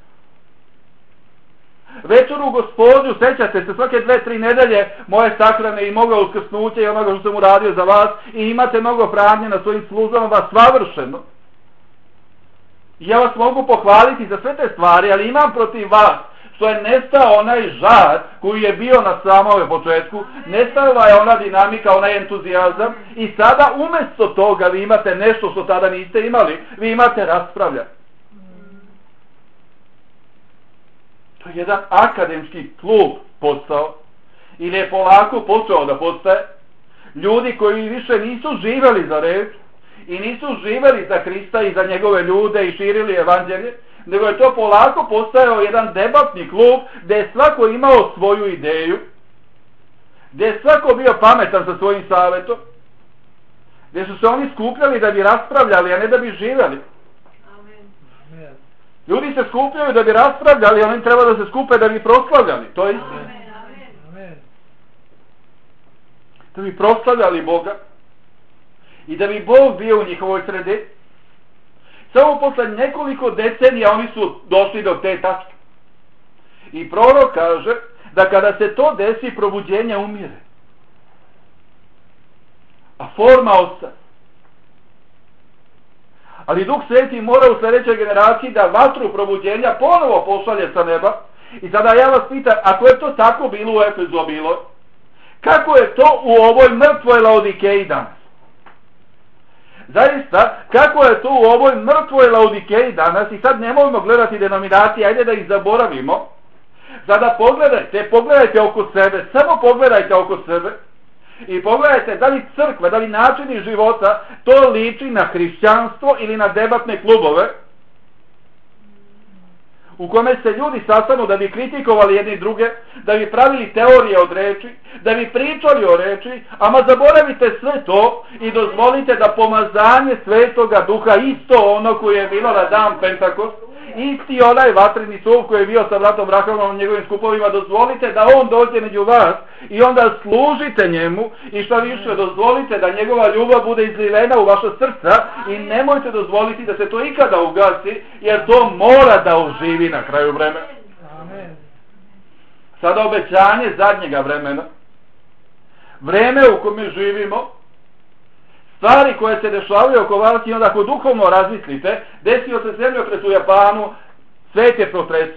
Večeru Gospodnju, sećate se svake dve, tri nedelje moje sahrane i moga uskrsnuća i onoga što sam uradio za vas i imate mnogo pranje na svojim službama, svavršeno. Ja vas mogu pohvaliti za sve te stvari, ali imam protiv vas što je nestao onaj žar koji je bio na samome početku, nestala je ona dinamika, onaj entuzijazam i sada umjesto toga vi imate nešto što tada niste imali, vi imate raspravljati. To je jedan akademski klub postao ili je polako počeo da postaje. Ljudi koji više nisu živeli za reč i nisu živeli za Hrista i za njegove ljude i širili evanđelje, nego je to polako postajao jedan debatni klub gdje je svako imao svoju ideju, gdje je svako bio pametan sa svojim savjetom, gdje su se oni skupljali da bi raspravljali, a ne da bi živjeli. Amen. Ljudi se skupljaju da bi raspravljali, a oni treba da se skupe da bi proslavljali. To je istina. Amen. Da bi proslavljali Boga i da bi Bog bio u njihovoj sredi. Samo posle nekoliko decenija oni su došli do te tačke. I prorok kaže da kada se to desi, probuđenje umire. A forma ostaje. Ali Duh Sveti mora u sljedećoj generaciji da vatru probuđenja ponovo pošalje sa neba. I sada ja vas pitam, ako je to tako bilo u Efezu bilo, kako je to u ovoj mrtvoj Laodikeji danas? Zaista, kako je to u ovoj mrtvoj Laodikeji danas, i sad nemojmo gledati denominacije, ajde da ih zaboravimo. Sada pogledajte, pogledajte oko sebe, samo pogledajte oko sebe i pogledajte da li crkva, da li načini života to liči na hrišćanstvo ili na debatne klubove u kome se ljudi sastanu da bi kritikovali jedni druge, da bi pravili teorije od reči, da bi pričali o reči, ama zaboravite sve to i dozvolite da pomazanje Svetoga Duha, isto ono koje je bilo na dan Pentekost, Isti onaj vatreni suv koji je bio sa bratom Rahamom u njegovim skupovima, dozvolite da on dođe među vas i onda služite njemu i što više dozvolite da njegova ljubav bude izlivena u vaša srca i nemojte dozvoliti da se to ikada ugasi, jer to mora da oživi na kraju vremena. Amen. Sada obećanje zadnjega vremena. Vreme u kome živimo, stvari koje se dešavaju oko vas i onda ako duhovno razmislite, desio se zemljotres u Japanu, svet je protres.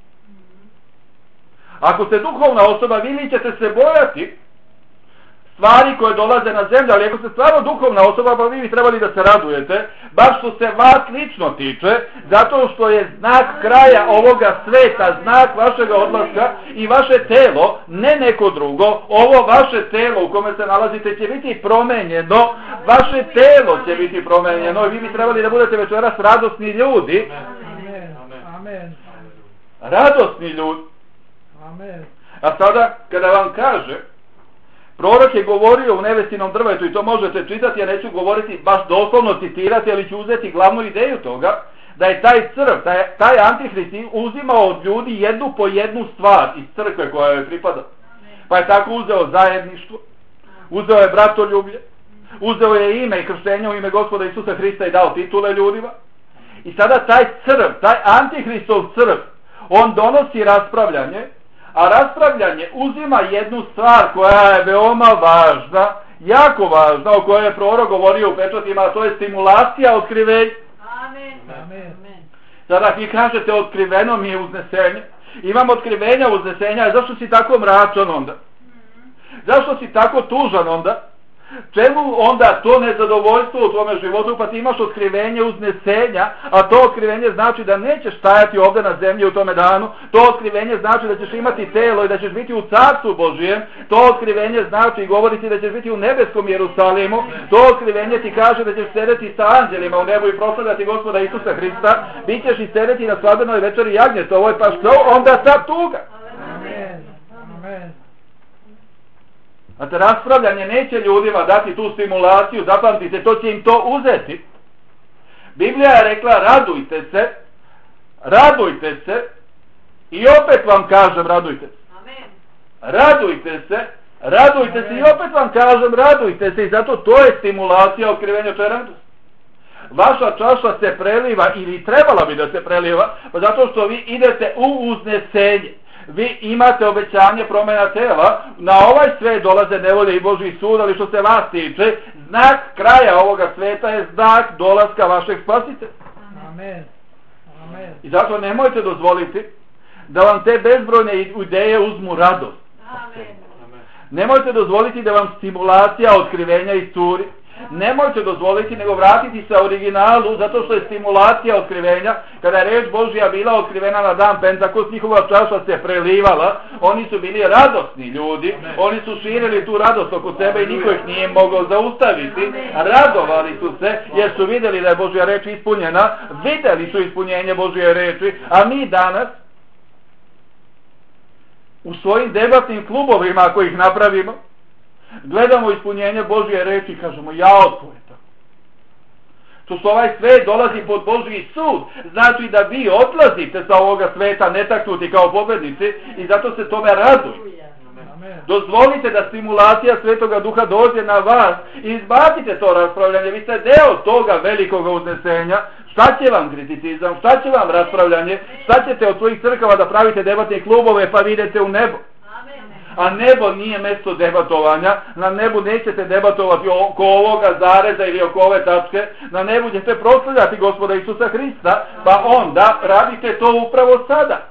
Ako ste duhovna osoba, vi ćete se bojati stvari koje dolaze na zemlju, ali ako ste stvarno duhovna osoba, pa vi bi trebali da se radujete, baš što se vas lično tiče, zato što je znak kraja ovoga sveta, znak vašega odlaska i vaše telo, ne neko drugo, ovo vaše telo u kome se nalazite će biti promenjeno, vaše telo će biti promenjeno i vi bi trebali da budete večeras radosni ljudi. Amen. Amen. Radosni ljudi. Amen. A sada, kada vam kaže, prorok je govorio u nevestinom drvetu i to možete čitati, ja neću govoriti baš doslovno citirati, ali ću uzeti glavnu ideju toga, da je taj crv, taj, taj antihrist uzimao od ljudi jednu po jednu stvar iz crkve koja je pripada. Pa je tako uzeo zajedništvo, uzeo je bratoljublje, uzeo je ime i krštenje u ime Gospoda Isusa Hrista i dao titule ljudima. I sada taj crv, taj antihristov crv, on donosi raspravljanje, a raspravljanje uzima jednu stvar koja je veoma važna, jako važna, o kojoj je prorok govorio u pečatima, a to je stimulacija otkrivenja. Amen. Amen. Sada vi kažete, otkriveno mi je uznesenje. Imam otkrivenja uznesenja, zašto si tako mračan onda? Zašto si tako tužan onda? Čemu onda to nezadovoljstvo u tvome životu, pa ti imaš otkrivenje uznesenja, a to otkrivenje znači da nećeš stajati ovdje na zemlji u tome danu, to otkrivenje znači da ćeš imati telo i da ćeš biti u carstvu Božijem, to otkrivenje znači govoriti da ćeš biti u nebeskom Jerusalimu, to otkrivenje ti kaže da ćeš sedeti sa anđelima u nebu i proslavljati Gospoda Isusa Hrista, bit ćeš i sedeti na svadbenoj večeri jagnjetovoj, pa što onda ta tuga? Amen. Amen. Znate, raspravljanje neće ljudima dati tu stimulaciju, zapamtite, to će im to uzeti. Biblija je rekla, radujte se, radujte se, i opet vam kažem, radujte se. Amen. Radujte se, radujte se, i opet vam kažem, radujte se, i zato to je stimulacija otkrivenja, to je radost. Vaša čaša se preliva, ili trebala bi da se preliva, pa zato što vi idete u uznesenje. Vi imate obećanje promjena tela, na ovaj svet dolaze nevolje i Božji sud, ali što se vas tiče, znak kraja ovoga sveta je znak dolaska vašeg spasitelja. Amen. Amen. I zato nemojte dozvoliti da vam te bezbrojne ideje uzmu radost. Amen. Nemojte dozvoliti da vam stimulacija otkrivenja iscuri. Nemojte dozvoliti, nego vratiti se originalu, zato što je stimulacija otkrivenja. Kada je reč Božja bila otkrivena na dan Pentakost, njihova čaša se prelivala, oni su bili radosni ljudi, oni su širili tu radost oko sebe i niko ih nije mogao zaustaviti. Radovali su se jer su vidjeli da je Božja reč ispunjena, vidjeli su ispunjenje Božje reči, a mi danas u svojim debatnim klubovima, ako ih napravimo, gledamo ispunjenje Božje reči i kažemo, jao, to je tako. To što ovaj svet dolazi pod Božji sud, znači da vi odlazite sa ovoga sveta netaknuti kao pobednici i zato se tome radujte. Dozvolite da stimulacija Svetoga Duha dođe na vas i izbacite to raspravljanje. Vi ste deo toga velikoga uznesenja. Šta će vam kriticizam, šta će vam raspravljanje, šta ćete od svojih crkava da pravite debatne klubove pa vidite u nebo. A nebo nije mjesto debatovanja, na nebu nećete debatovati oko ovoga zareza ili oko ove tačke, na nebu ćete proslavljati Gospoda Isusa Hrista, pa onda radite to upravo sada.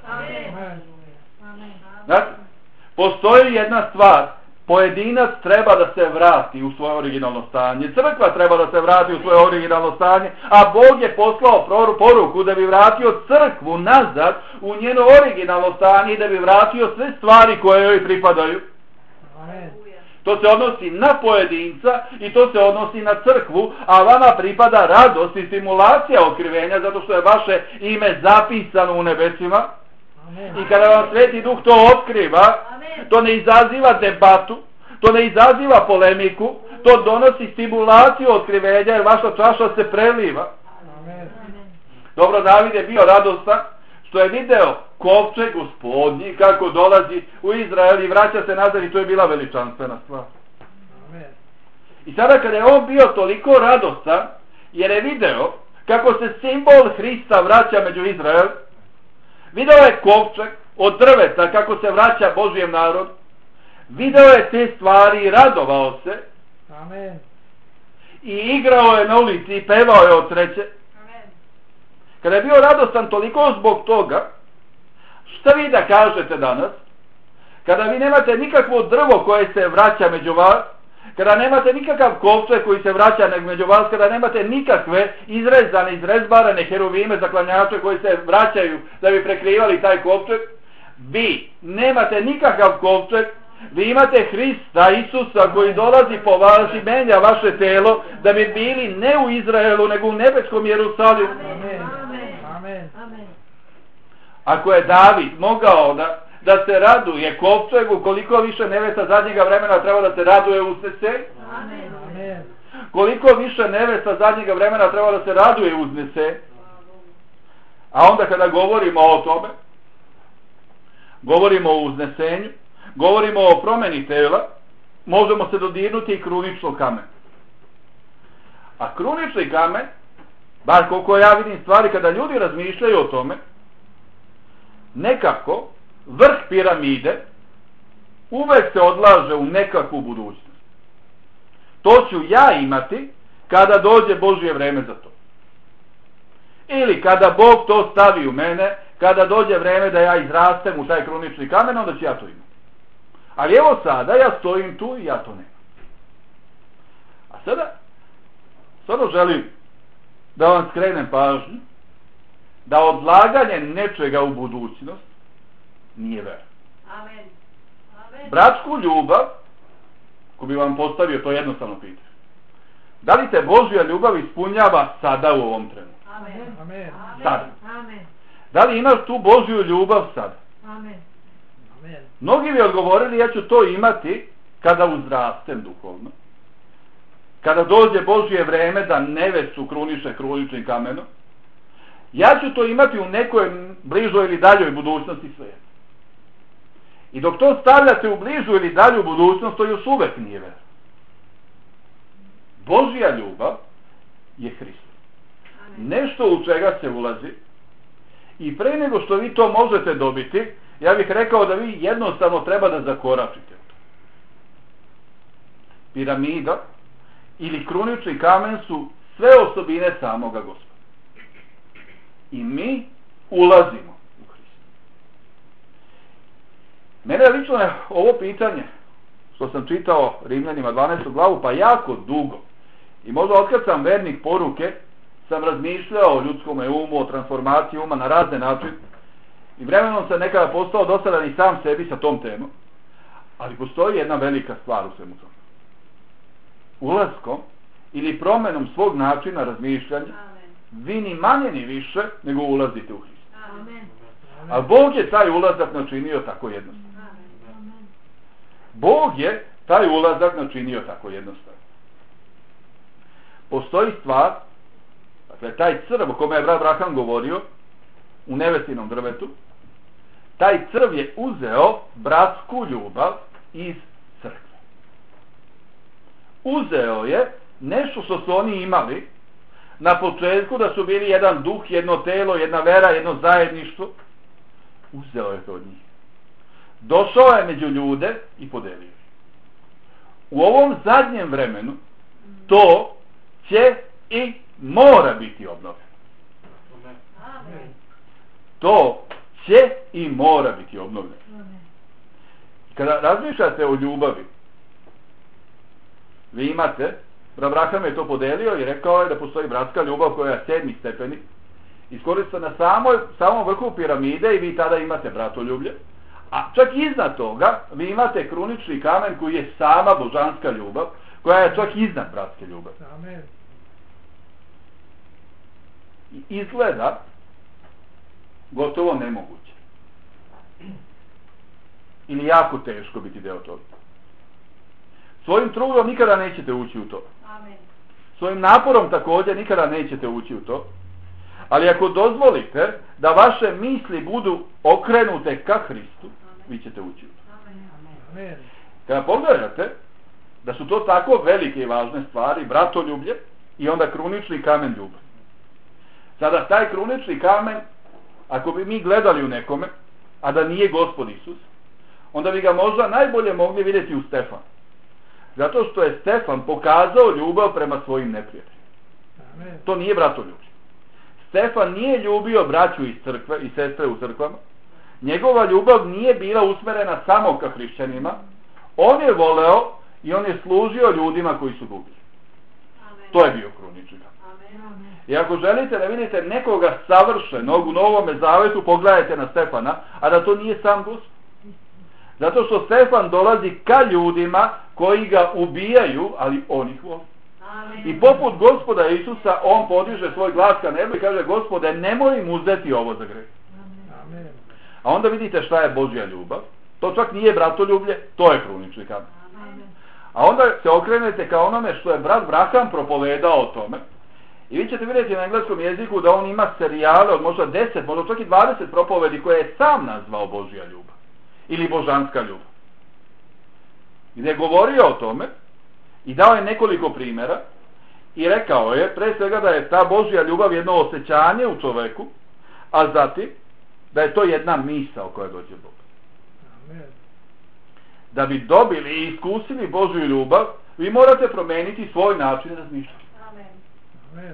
Znači, postoji jedna stvar, pojedinac treba da se vrati u svoje originalno stanje, crkva treba da se vrati u svoje originalno stanje, a Bog je poslao poruku da bi vratio crkvu nazad u njeno originalno stanje i da bi vratio sve stvari koje joj pripadaju. Amen. To se odnosi na pojedinca i to se odnosi na crkvu, a vama pripada radost i stimulacija otkrivenja zato što je vaše ime zapisano u nebesima. I kada vam Sveti Duh to otkriva, to ne izaziva debatu, to ne izaziva polemiku, to donosi stimulaciju otkrivenja jer vaša čaša se preliva. Dobro, David je bio radostan što je video kovčeg Gospodnji kako dolazi u Izrael i vraća se nazad i to je bila veličanstvena stvar. Amen. I sada kada je on bio toliko radostan jer je video kako se simbol Hrista vraća među Izrael, video je kovčeg od drveta kako se vraća Božjem narodu, video je te stvari i radovao se. Amen. I igrao je na ulici i pevao je od sreće. Kada je bio radostan toliko zbog toga, šta vi da kažete danas? Kada vi nemate nikakvo drvo koje se vraća među vas, kada nemate nikakav kovčeg koji se vraća među vas, kada nemate nikakve izrezane, izrezbarane heruvime, zaklanjače koji se vraćaju da bi prekrivali taj kovčeg, vi nemate nikakav kovčeg, vi imate Hrista, Isusa koji dolazi po vas i menja vaše telo da bi bili ne u Izraelu nego u nebeskom Jerusalimu. Amen. Amen. Amen. Ako je David mogao da, da se raduje kovčegu, koliko više nevesta zadnjega vremena treba da se raduje uznesenju? Amen. Amen. Koliko više nevesta zadnjega vremena treba da se raduje uznesenju? A onda kada govorimo o tome, govorimo o uznesenju, govorimo o promjeni tela, možemo se dodirnuti i kruničnog kamena. A krunični kamen, bar koliko ja vidim stvari kada ljudi razmišljaju o tome, nekako vrh piramide uvek se odlaže u nekakvu budućnost. To ću ja imati kada dođe Božje vreme za to. Ili kada Bog to stavi u mene, kada dođe vreme da ja izrastem u taj krunični kamen, onda ću ja to imati. Ali evo sada, ja stojim tu i ja to nemam. A sada, sada želim da vam skrenem pažnju da odlaganje nečega u budućnost nije vera. Amen. Amen. Bratsku ljubav, ko bi vam postavio to jednostavno pitanje, da li te Božja ljubav ispunjava sada u ovom trenutku? Amen. Amen. Sada. Amen. Da li imaš tu Božju ljubav sada? Amen. Amen. Mnogi bi odgovorili, ja ću to imati kada uzrastem duhovno. Kada dođe Božje vreme da nevestu kruniše kruničnim kamenom. Ja ću to imati u nekoj bližoj ili daljoj budućnosti sveta. I dok to stavljate u bližu ili dalju budućnost, to još uvek nije vera. Božja ljubav je Hristos. Nešto u čega se ulazi i pre nego što vi to možete dobiti, ja bih rekao da vi jednostavno treba da zakoračite. Piramida ili krunični kamen su sve osobine samoga Gospoda. I mi ulazimo u Hrista. Mene lično je ovo pitanje, što sam čitao Rimljanima dvanaestu glavu, pa jako dugo. I možda otkad sam vernik poruke, sam razmišljao o ljudskom umu, o transformaciji uma na razne načine. I vremenom sam nekada postao dosadan i sam sebi sa tom temom. Ali postoji jedna velika stvar u svemu tomu. Ulaskom ili promjenom svog načina razmišljanja, vi ni manje ni više nego ulazite u Hrista. Amen. A Bog je taj ulazak načinio tako jednostavno. Amen. Bog je taj ulazak načinio tako jednostavno. Postoji stvar, dakle taj crv o kome je brat Abraham govorio, u nevestinom drvetu, taj crv je uzeo bratsku ljubav iz crkve. Uzeo je nešto što su oni imali na početku, da su bili jedan duh, jedno telo, jedna vera, jedno zajedništvo. Uzeo je to od njih. Došao je među ljude i podelio. U ovom zadnjem vremenu to će i mora biti obnovljeno. Amen. To će i mora biti obnovljeno. Amen. Kada razmišljate o ljubavi, vi imate, Abraham je to podelio i rekao je da postoji bratska ljubav koja je sedmi stepenik, iskoristila na samoj, samom vrhu piramide i vi tada imate bratoljublje, a čak iznad toga vi imate krunični kamen koji je sama božanska ljubav, koja je čak iznad bratske ljubavi. Amen. I izgleda gotovo nemoguće. Ili jako teško biti deo toga. Svojim trudom nikada nećete ući u to. Amen. Svojim naporom također nikada nećete ući u to. Ali ako dozvolite da vaše misli budu okrenute ka Hristu, vi ćete ući u to. Amen. Kada pogledate da su to tako velike i važne stvari, bratoljublje i onda krunični kamen ljubav. Sada taj krunični kamen, ako bi mi gledali u nekome, a da nije Gospod Isus, onda bi ga možda najbolje mogli vidjeti u Stefanu. Zato što je Stefan pokazao ljubav prema svojim neprijateljima. Amen. To nije bratoljublje. Stefan nije ljubio braću iz crkve i sestre u crkvama. Njegova ljubav nije bila usmjerena samo ka hrišćanima. On je voleo i on je služio ljudima koji su gubili. To je bio krunični kamen. I ako želite da vidite nekoga savršenog u Novome Zavetu, pogledajte na Stefana, a da to nije sam Gospod. Zato što Stefan dolazi ka ljudima koji ga ubijaju, ali on ih voli. I poput Gospoda Isusa, on podiže svoj glas ka nebu i kaže: Gospode, nemoj im uzeti ovo za greh. Amen. A onda vidite šta je Božja ljubav. To čak nije bratoljublje, to je krunični kamen. A onda se okrenete ka onome što je brat Braham propovedao o tome. I vi ćete vidjeti na engleskom jeziku da on ima serijale od možda deset, možda čak i dvadeset propovedi koje je sam nazvao Božja ljubav. Ili božanska ljubav. Gdje je govorio o tome i dao je nekoliko primjera i rekao je pre svega da je ta Božja ljubav jedno osjećanje u čoveku, a zatim da je to jedna misao koja dođe Bog. Amen. Da bi dobili i iskusili Božju ljubav, vi morate promijeniti svoj način razmišljanja. Amen.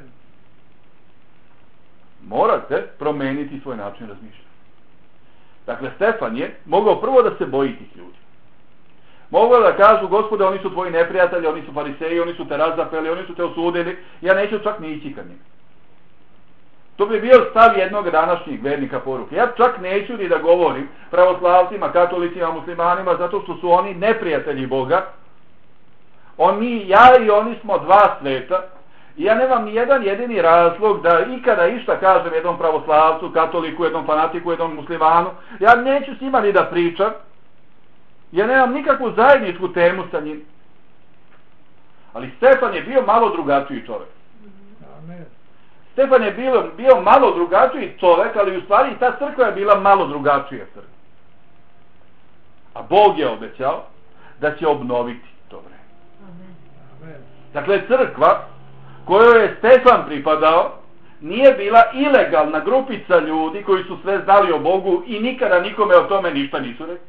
Morate promijeniti svoj način razmišljanja. Dakle, Stefan je mogao prvo da se boji tih ljudi. Mogao da kažu: Gospode, oni su tvoji neprijatelji, oni su fariseji, oni su te razapeli, oni su te osudili, ja neću čak ni ići ka njima. To bi bio stav jednog današnjih vernika poruke. Ja čak neću ni da govorim pravoslavcima, katolicima, muslimanima, zato što su oni neprijatelji Boga. Oni, ja i oni smo dva sveta. I ja nemam ni jedan jedini razlog da ikada išta kažem jednom pravoslavcu, katoliku, jednom fanatiku, jednom muslimanu. Ja neću s njima ni da pričam. Ja nemam nikakvu zajedničku temu sa njim. Ali Stefan je bio malo drugačiji čovjek. Amen. Stefan je bio, bio malo drugačiji čovjek, ali u stvari ta crkva je bila malo drugačija crkva. A Bog je obećao da će obnoviti to vreme. Amen. Dakle, crkva kojoj je Stefan pripadao nije bila ilegalna grupica ljudi koji su sve znali o Bogu i nikada nikome o tome ništa nisu rekli.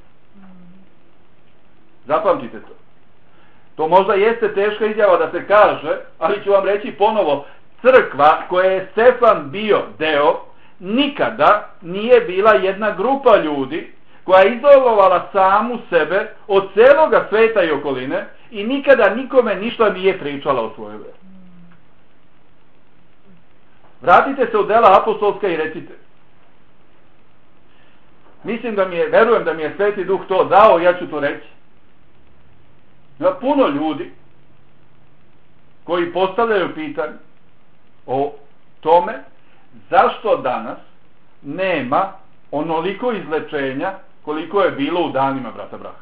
Zapamtite to. To možda jeste teška izjava da se kaže, ali ću vam reći ponovo: crkva koje je Stefan bio deo nikada nije bila jedna grupa ljudi koja je izolovala samu sebe od celoga sveta i okoline i nikada nikome ništa nije pričala o svojoj veri. Vratite se u dela apostolska i recite: mislim da mi je, verujem da mi je Sveti Duh to dao, ja ću to reći. Ima puno ljudi koji postavljaju pitanje o tome zašto danas nema onoliko izlečenja koliko je bilo u danima brata Braha.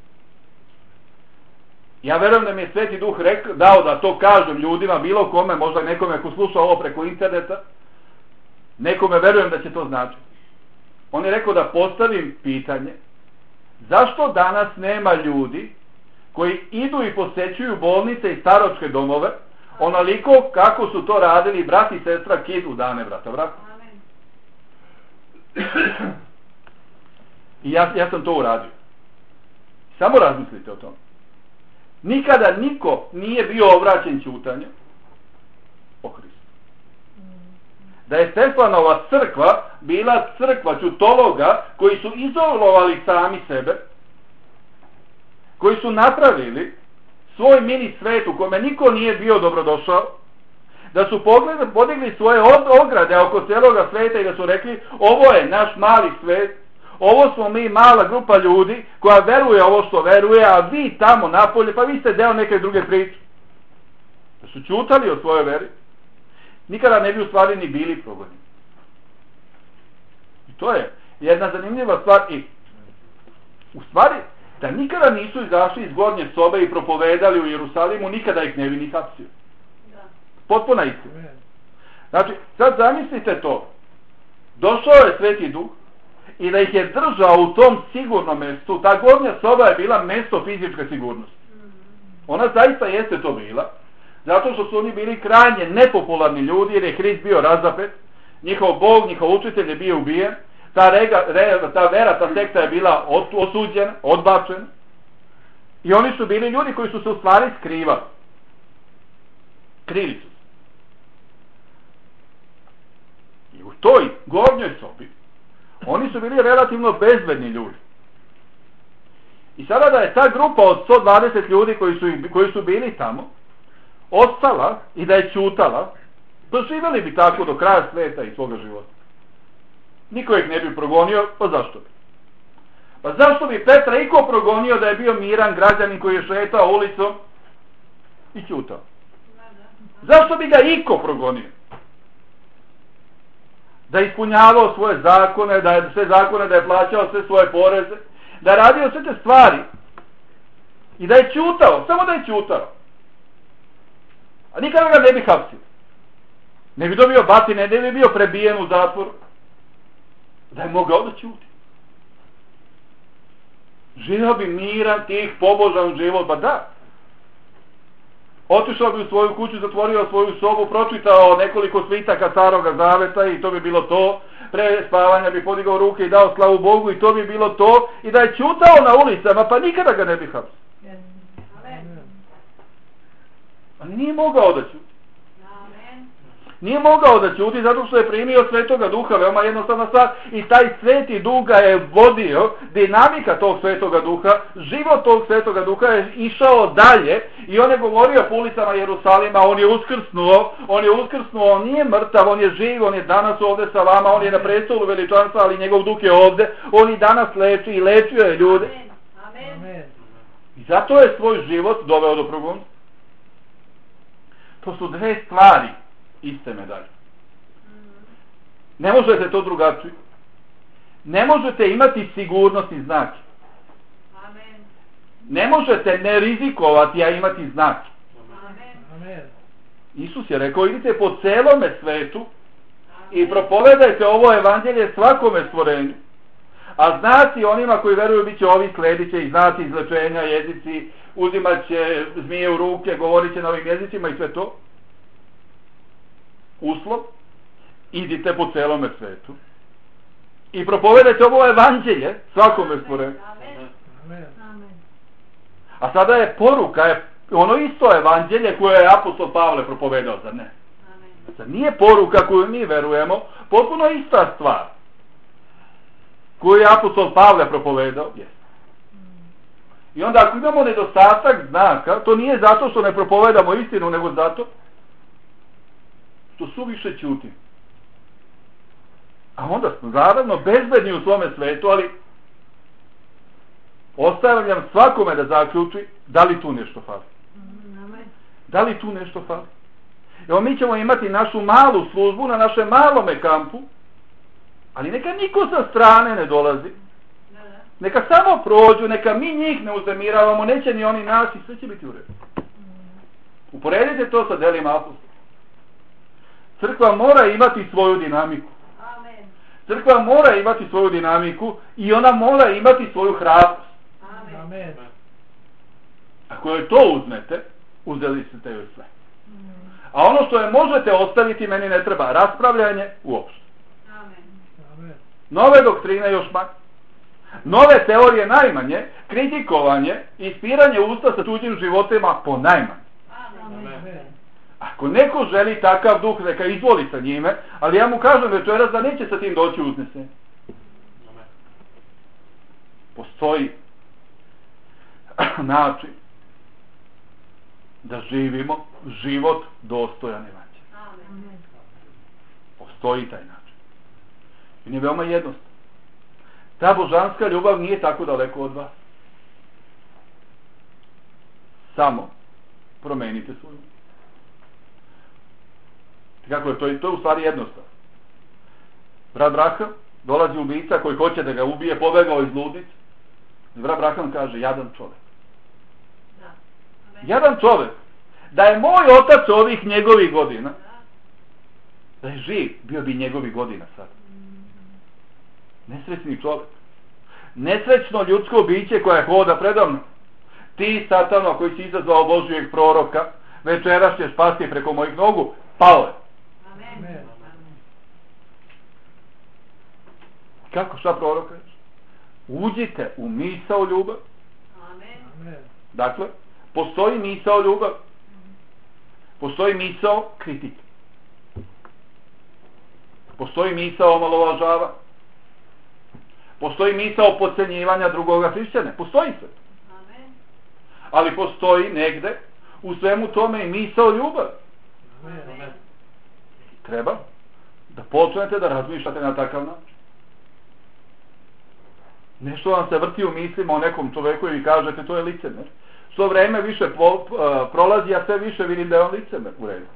Ja verujem da mi je Sveti Duh rekao, dao da to kažem ljudima, bilo kome, možda nekome ko sluša ovo preko interneta, nekome verujem da će to značiti. On je rekao da postavim pitanje: zašto danas nema ljudi koji idu i posećuju bolnice i staročke domove onoliko kako su to radili brat i sestra Kid u dane brata Braha? I ja, ja sam to uradio. Samo razmislite o tome. Nikada niko nije bio obraćen ćutanjem o Hristu. Da je Stefanova crkva bila crkva ćutologa koji su izolovali sami sebe, koji su napravili svoj mini svet u kome niko nije bio dobrodošao, da su pogledali, podigli svoje ograde oko cijeloga sveta i da su rekli: ovo je naš mali svet, ovo smo mi mala grupa ljudi koja veruje ovo što veruje, a vi tamo napolje, pa vi ste deo neke druge priče. Da su ćutali o svojoj veri, nikada ne bi u stvari ni bili progoni. I to je jedna zanimljiva stvar. I u stvari, da nikada nisu izašli iz gornje sobe i propovedali u Jerusalimu, nikada ih ne bi ni hapsio. Potpuna istina. Znači, sad zamislite to. Došao je Sveti Duh i da ih je držao u tom sigurnom mjestu. Ta gornja soba je bila mjesto fizičke sigurnosti. Ona zaista jeste to bila. Zato što su oni bili krajnje nepopularni ljudi jer je Hrist bio razapet. Njihov Bog, njihov učitelj je bio ubijen. Ta, rega, re, ta vera, ta sekta je bila osuđena, odbačena. I oni su bili ljudi koji su se u stvari skrivali. Krili su se. I u toj gornjoj sobi oni su bili relativno bezbedni ljudi. I sada da je ta grupa od sto dvadeset ljudi koji su, koji su bili tamo ostala i da je ćutala, doživjeli bi tako do kraja sveta i svoga života. Niko ih ne bi progonio, pa zašto bi? Pa zašto bi Petra iko progonio da je bio miran građanin koji je šetao ulicom i ćutao? Zašto bi ga iko progonio? Da je ispunjavao svoje zakone, da je sve zakone, da je plaćao sve svoje poreze, da je radio sve te stvari i da je ćutao, samo da je ćutao. A nikada ga ne bi hapsio. Ne bi dobio batine, ne bi bio prebijen u zatvoru. Da je mogao da ćuti. Živio bi miran, tih, pobožan život, ba da. Otišao bi u svoju kuću, zatvorio svoju sobu, pročitao nekoliko svitaka Staroga Zaveta i to bi bilo to. Pre spavanja bi podigao ruke i dao slavu Bogu i to bi bilo to. I da je ćutao na ulicama, pa nikada ga ne bi hapsio. A nije mogao da ćuti. Nije mogao da ćuti zato što je primio Svetoga Duha, veoma jednostavna stvar, i taj Sveti Duh ga je vodio, dinamika tog Svetoga Duha, život tog Svetoga Duha je išao dalje i on je govorio po ulicama Jerusalima, on je uskrsnuo, on je uskrsnuo, on nije mrtav, on je živ, on je danas ovdje sa vama, on je na prestolu veličanstva, ali njegov Duh je ovdje, on i danas leči i lečio je ljude. Amen. I zato je svoj život doveo do progonstva. To su dve stvari iste medalje. Ne možete to drugačije. Ne možete imati sigurnost i znake. Ne možete ne rizikovati, a imati znake. Amen. Isus je rekao, idite po celome svetu i propovedajte ovo evanđelje svakome stvorenju. A znaci onima koji veruju bit će ovi, sledit će i znaci izlečenja, jezici, uzimat će zmije u ruke, govorit će na ovim jezicima i sve to. Uslov, idite po celome svetu i propovedajte ovo evanđelje svakome stvorenju. Amen. A sada je poruka, je ono isto evanđelje koje je apostol Pavle propovedao, zar ne? Sad nije poruka koju mi verujemo, potpuno ista stvar koju je apostol Pavle propovedao, jest. I onda ako imamo nedostatak znaka, to nije zato što ne propovedamo istinu, nego zato što suviše ćutim. A onda smo naravno bezbedni u svome svetu, ali ostavljam svakome da zaključi da li tu nešto fali. Da li tu nešto fali? Evo mi ćemo imati našu malu službu na našem malome kampu, ali neka niko sa strane ne dolazi. Neka samo prođu, neka mi njih ne uznemiravamo, neće ni oni nas i sve će biti u redu. Uporedite to sa delima apostola. Crkva mora imati svoju dinamiku. Crkva mora imati svoju dinamiku i ona mora imati svoju hrabrost. Amen. Ako joj to uzmete, uzeli ste joj sve. A ono što je možete ostaviti, meni ne treba raspravljanje uopšte. Amen. Nove doktrine još manje. Nove teorije najmanje, kritikovanje i ispiranje usta sa tuđim životima po najmanje. Amen. Ako neko želi takav duh, neka izvoli sa njime, ali ja mu kažem večeras da neće sa tim doći uznesen. Postoji način da živimo život dostojan evanđelja. Postoji taj način. I nije veoma jednostavno. Ta božanska ljubav nije tako daleko od vas. Samo promenite svoju. Kako je to? To je u stvari jednostavno. Brat Braham, dolazi ubica koji hoće da ga ubije, pobegao iz ludnice. Brat Braham kaže, jadan čovjek. Jadan čovjek. Da je moj otac ovih njegovih godina, Da je živ, bio bi njegovih godina sad. Nesrećni čovjek. Nesrećno ljudsko biće koje hoda predavno. Ti, Satano, koji si izazvao Božijeg proroka, večeras ćeš pasti preko mojih nogu, pao je. Amen. Kako, šta prorok reći? Uđite u misao ljubav. Amen. Dakle, postoji misao ljubav. Postoji misao kritike. Postoji misao omalovažava. Postoji misao podcenjivanja drugoga hrišćana. Postoji sve. Amen. Ali postoji negde u svemu tome i misao ljubav. Amen. Treba da počnete da razmišljate na takav način. Nešto vam se vrti u mislima o nekom čoveku i kažete to je licemer. Što vreme više po, prolazi, a sve više vidim da je on licemer u redu.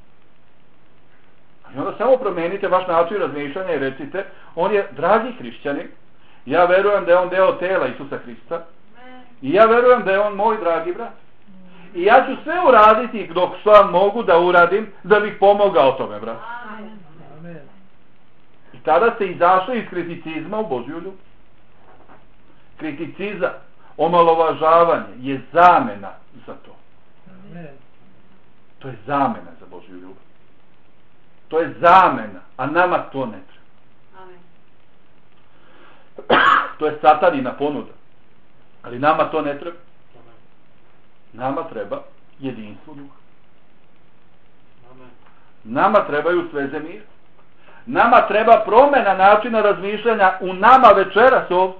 I onda samo promenite vaš način razmišljanja i recite, on je dragi hrišćanin, ja verujem da je on deo tela Isusa Hrista i ja verujem da je on moj dragi brat. I ja ću sve uraditi dok šta mogu da uradim da bih pomogao tome, brat. Amen. Amen. I tada ste izašli iz kriticizma u Božju ljubav. Kriticizam, omalovažavanje je zamena za to. Amen. To je zamena za Božju ljubav. To je zamena, a nama to ne treba. Amen. To je satanina ponuda. Ali nama to ne treba. Nama treba jedinstvo duha. Nama trebaju sveze mira. Nama treba promjena načina razmišljanja u nama večeras ovdje.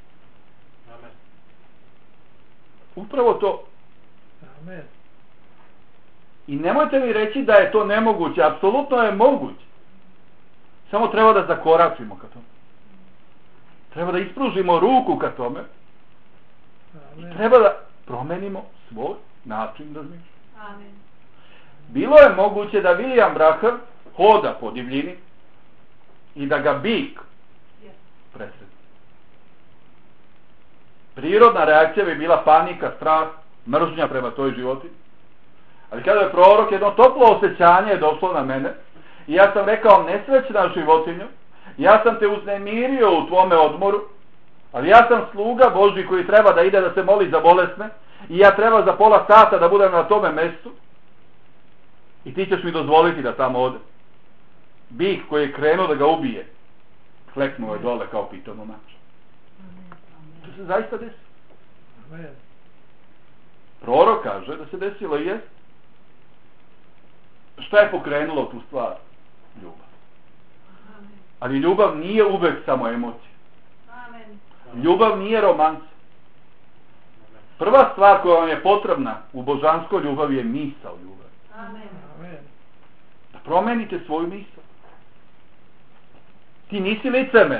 Upravo to. Amen. I nemojte mi reći da je to nemoguće. Apsolutno je moguće. Samo treba da zakoračimo ka tome. Treba da ispružimo ruku ka tome. Amen. Treba da promenimo svoj način razmišljanja. Amen. Bilo je moguće da William Branham hoda po divljini i da ga bik Yes. presretne. Prirodna reakcija bi bila panika, strah, mržnja prema toj životinji. Ali kada je prorok, jedno toplo osjećanje je došlo na mene i ja sam rekao, nesrećna životinju, ja sam te uznemirio u tvome odmoru, ali ja sam sluga Božji koji treba da ide da se moli za bolesne i ja treba za pola sata da budem na tome mjestu i ti ćeš mi dozvoliti da tamo ode. Bik koji je krenuo da ga ubije, kleknuo je dole kao pitonu mač. To se zaista desi. Amen. Prorok kaže da se desilo i jest. Šta je pokrenulo tu stvar? Ljubav. Ali ljubav nije uvek samo emocija. Amen. Ljubav nije romansa. Prva stvar koja vam je potrebna u božanskoj ljubavi je misao ljubavi. Amen. Amen. Da promenite svoju misao. Ti nisi licemer.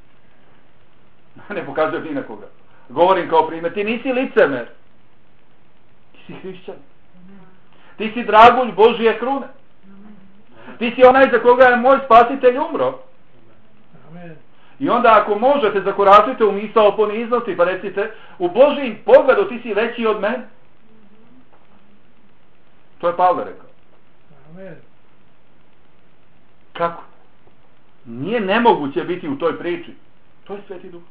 Ne pokazujem ni na koga. Govorim kao primjer. Ti nisi licemer. Ti si hrišćan. Ti si dragulj Božije krune. Ti si onaj za koga je moj spasitelj umro. Amen. I onda ako možete zakoračite u misao poniznosti pa recite u Božijim pogledu ti si veći od mene. To je Pavle rekao. Amen. Kako? Nije nemoguće biti u toj priči. To je Sveti Duh.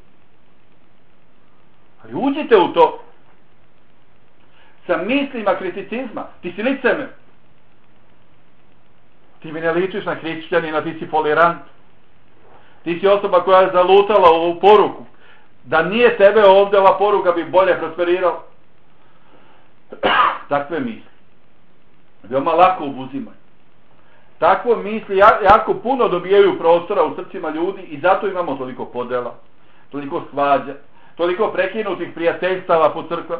Ali uđite u to sa mislima kriticizma. Ti si licemer. Ti mi ne ličiš na hrišćanina, ti si folirant. Ti si osoba koja je zalutala u ovu poruku. Da nije tebe ovdje ova poruka bi bolje prosperirala. Takve misli. Veoma lako obuzimaju. Takve misli jako puno dobijaju prostora u srcima ljudi i zato imamo toliko podela, toliko svađa, toliko prekinutih prijateljstava po crkva.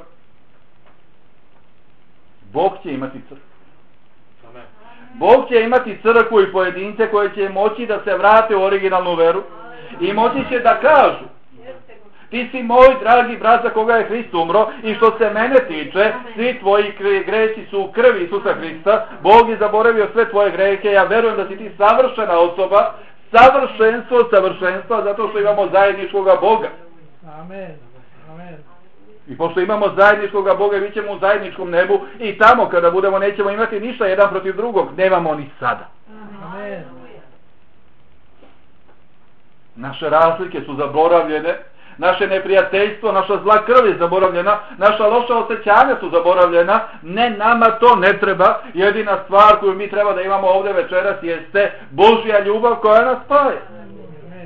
Bog će imati crkvu. Bog će imati crkvu i pojedince koje će moći da se vrate u originalnu veru i moći će da kažu ti si moj dragi brat za koga je Hrist umro i što se mene tiče svi tvoji gresi su u krvi Isusa Hrista, Bog je zaboravio sve tvoje grehe, ja verujem da si ti savršena osoba, savršenstvo od savršenstva zato što imamo zajedničkoga Boga. Amen. Amen. I pošto imamo zajedničkoga Boga, mi ćemo u zajedničkom nebu i tamo kada budemo nećemo imati ništa jedan protiv drugog, nemamo ni sada. Amen. Amen. Naše razlike su zaboravljene, naše neprijateljstvo, naša zla krv je zaboravljena, naša loša osjećanja su zaboravljena, ne, nama to ne treba. Jedina stvar koju mi treba da imamo ovdje večeras jeste Božja ljubav koja nas spaja. Amen.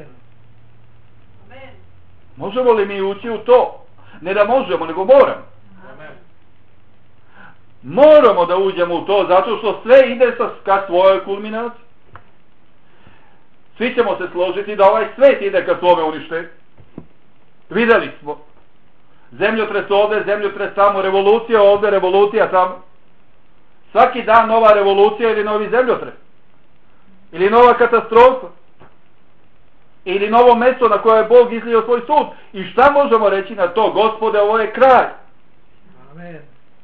Možemo li mi ući u to? Ne da možemo, nego moramo. Moramo da uđemo u to, zato što sve ide sa, ka svojoj kulminaciji. Svi ćemo se složiti da ovaj svet ide ka svome uništenju. Vidjeli smo. Zemljotres ovdje, zemljotres tamo, revolucija ovdje, revolucija tamo. Svaki dan nova revolucija ili novi zemljotres. Ili nova katastrofa. Ili novo mjesto na koje je Bog izlio svoj sud. I šta možemo reći na to? Gospode, ovo je kraj. Amen.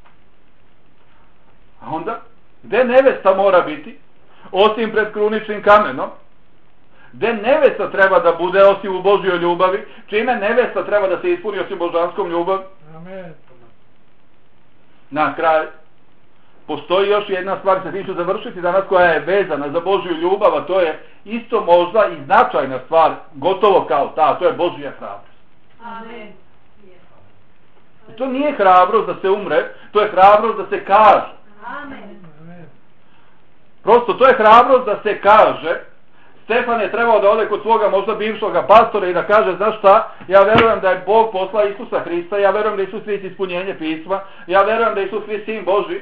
A onda, gdje nevesta mora biti? Osim pred kruničnim kamenom. Gdje nevesta treba da bude osim u Božjoj ljubavi? Čime nevesta treba da se ispuni osim božanskom ljubav? Amen. Na kraju, postoji još jedna stvar, se tiču završiti danas, koja je vezana za Božju ljubav, a to je isto možda i značajna stvar, gotovo kao ta, to je Božja hrabrost. Amen. I to nije hrabrost da se umre, to je hrabrost da se kaže. Amen. Amen. Prosto, to je hrabrost da se kaže. Stefan je trebao da ode kod svoga možda bivšoga pastora i da kaže, znaš šta, ja verujem da je Bog poslao Isusa Hrista, ja verujem da Isus Hrist ispunjenje pisma, ja verujem da je Isus Hrist sin Boži.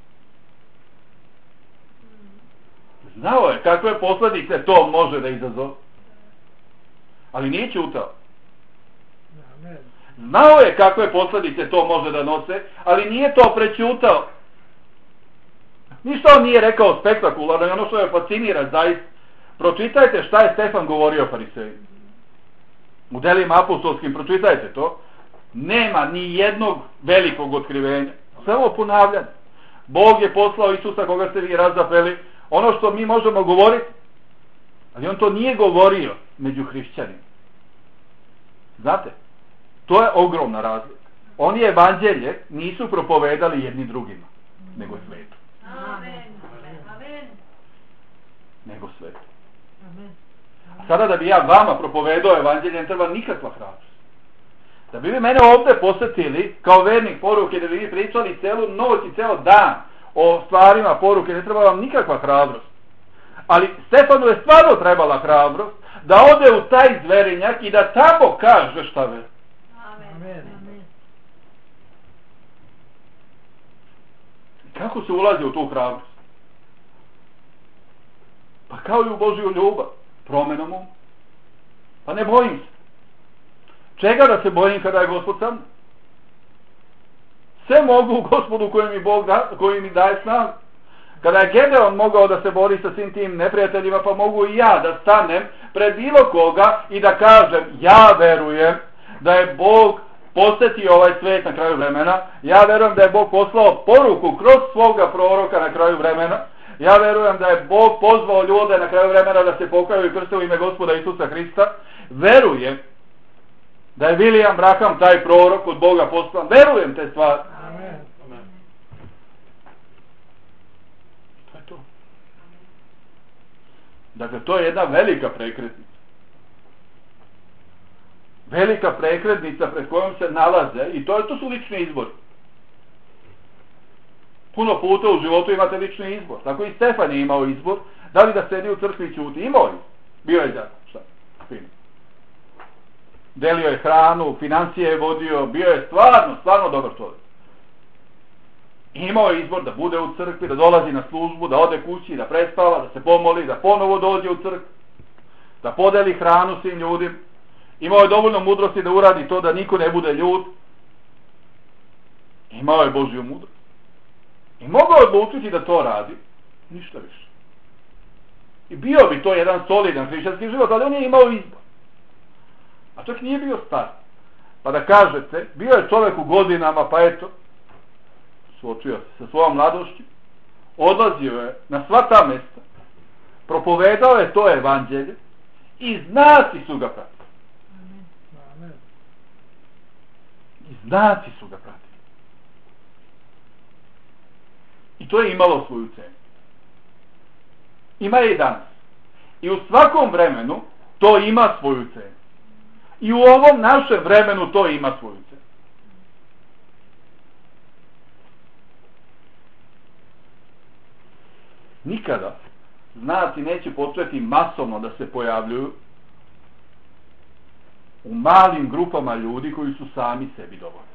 Znao je kakve posljedice to može da izazove. Ali nije ćutao. Amen. Znao je kakve posljedice to može da nose, ali nije to prećutao. Ništa on nije rekao spektakularno i ono što je fascinira zaista. Pročitajte šta je Stefan govorio farisejima. U delima apostolskim pročitajte to. Nema ni jednog velikog otkrivenja. Samo ponavljanje. Bog je poslao Isusa koga ste vi razapeli. Ono što mi možemo govoriti, ali on to nije govorio među hrišćanima. Znate, to je ogromna razlika. Oni evanđelje nisu propovedali jedni drugima, nego svetu. Amen. Amen. Nego svetu. Amen. A sada da bi ja vama propovedao evanđelje, ne treba nikakva hrabrost. Da bi vi mene ovdje posjetili kao vernik poruke, da bi vi pričali celu noć i ceo dan o stvarima poruke, ne treba vam nikakva hrabrost. Ali Stefanu je stvarno trebala hrabrost da ode u taj zverinjak i da tamo kaže šta veruje. Amen. Amen. Kako se ulazi u tu hrabrost? Pa kao i u Božju ljubav, promenom um. Pa ne bojim se. Čega da se bojim kada je Gospod sam? Sve mogu u Gospodu koji mi, Bog da, koji mi daje snagu. Kada je Gedeon mogao da se bori sa svim tim neprijateljima, pa mogu i ja da stanem pred bilo koga i da kažem, ja verujem da je Bog posjetio ovaj svijet na kraju vremena, ja verujem da je Bog poslao poruku kroz svoga proroka na kraju vremena, ja verujem da je Bog pozvao ljude na kraju vremena da se pokaju i krste u ime Gospoda Isusa Hrista, verujem da je William Branham taj prorok od Boga poslan, verujem te stvari. Amen. To je to. Dakle, to je jedna velika prekretnica. Velika prekretnica pred kojom se nalaze, i to, je, to su lični izbori. Puno puta u životu imate lični izbor. Tako i Stefan je imao izbor, da li da sedi u crkvi i ćuti. Imao je. Bio je za šta? Fino. Delio je hranu, financije je vodio, bio je stvarno, stvarno dobar čovjek. Imao je izbor da bude u crkvi, da dolazi na službu, da ode kući, da prespava, da se pomoli, da ponovo dođe u crkvu, da podeli hranu svim ljudima. Imao je dovoljno mudrosti da uradi to da niko ne bude ljud. Imao je Božju mudrost. I mogao je odlučiti da to radi. Ništa više. I bio bi to jedan solidan hrišćanski život, ali on je imao izbor. A čak nije bio star. Pa da kažete, bio je čovjek u godinama, pa eto, suočio se sa svojom mladošću, odlazio je na sva ta mjesta, propovedao je to evanđelje i znaci su ga pratili. Amen. I znaci su ga pratili. I to je imalo svoju cenu. Ima je i danas. I u svakom vremenu to ima svoju cenu. I u ovom našem vremenu to ima svoju cenu. Nikada znaci neće početi masovno da se pojavljuju u malim grupama ljudi koji su sami sebi dovoljni.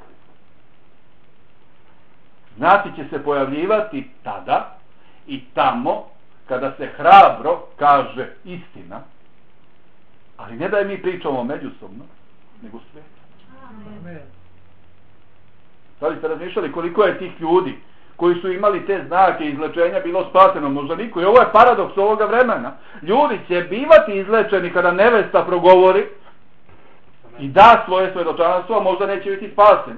Znaci će se pojavljivati tada i tamo kada se hrabro kaže istina, ali ne da je mi pričamo međusobno, nego sve. Amen. Da li ste razmišljali koliko je tih ljudi koji su imali te znake izlečenja bilo spaseno? Možda niko. I ovo je paradoks ovoga vremena. Ljudi će bivati izlečeni kada nevesta progovori i da svoje svedočanstvo, a možda neće biti spasen.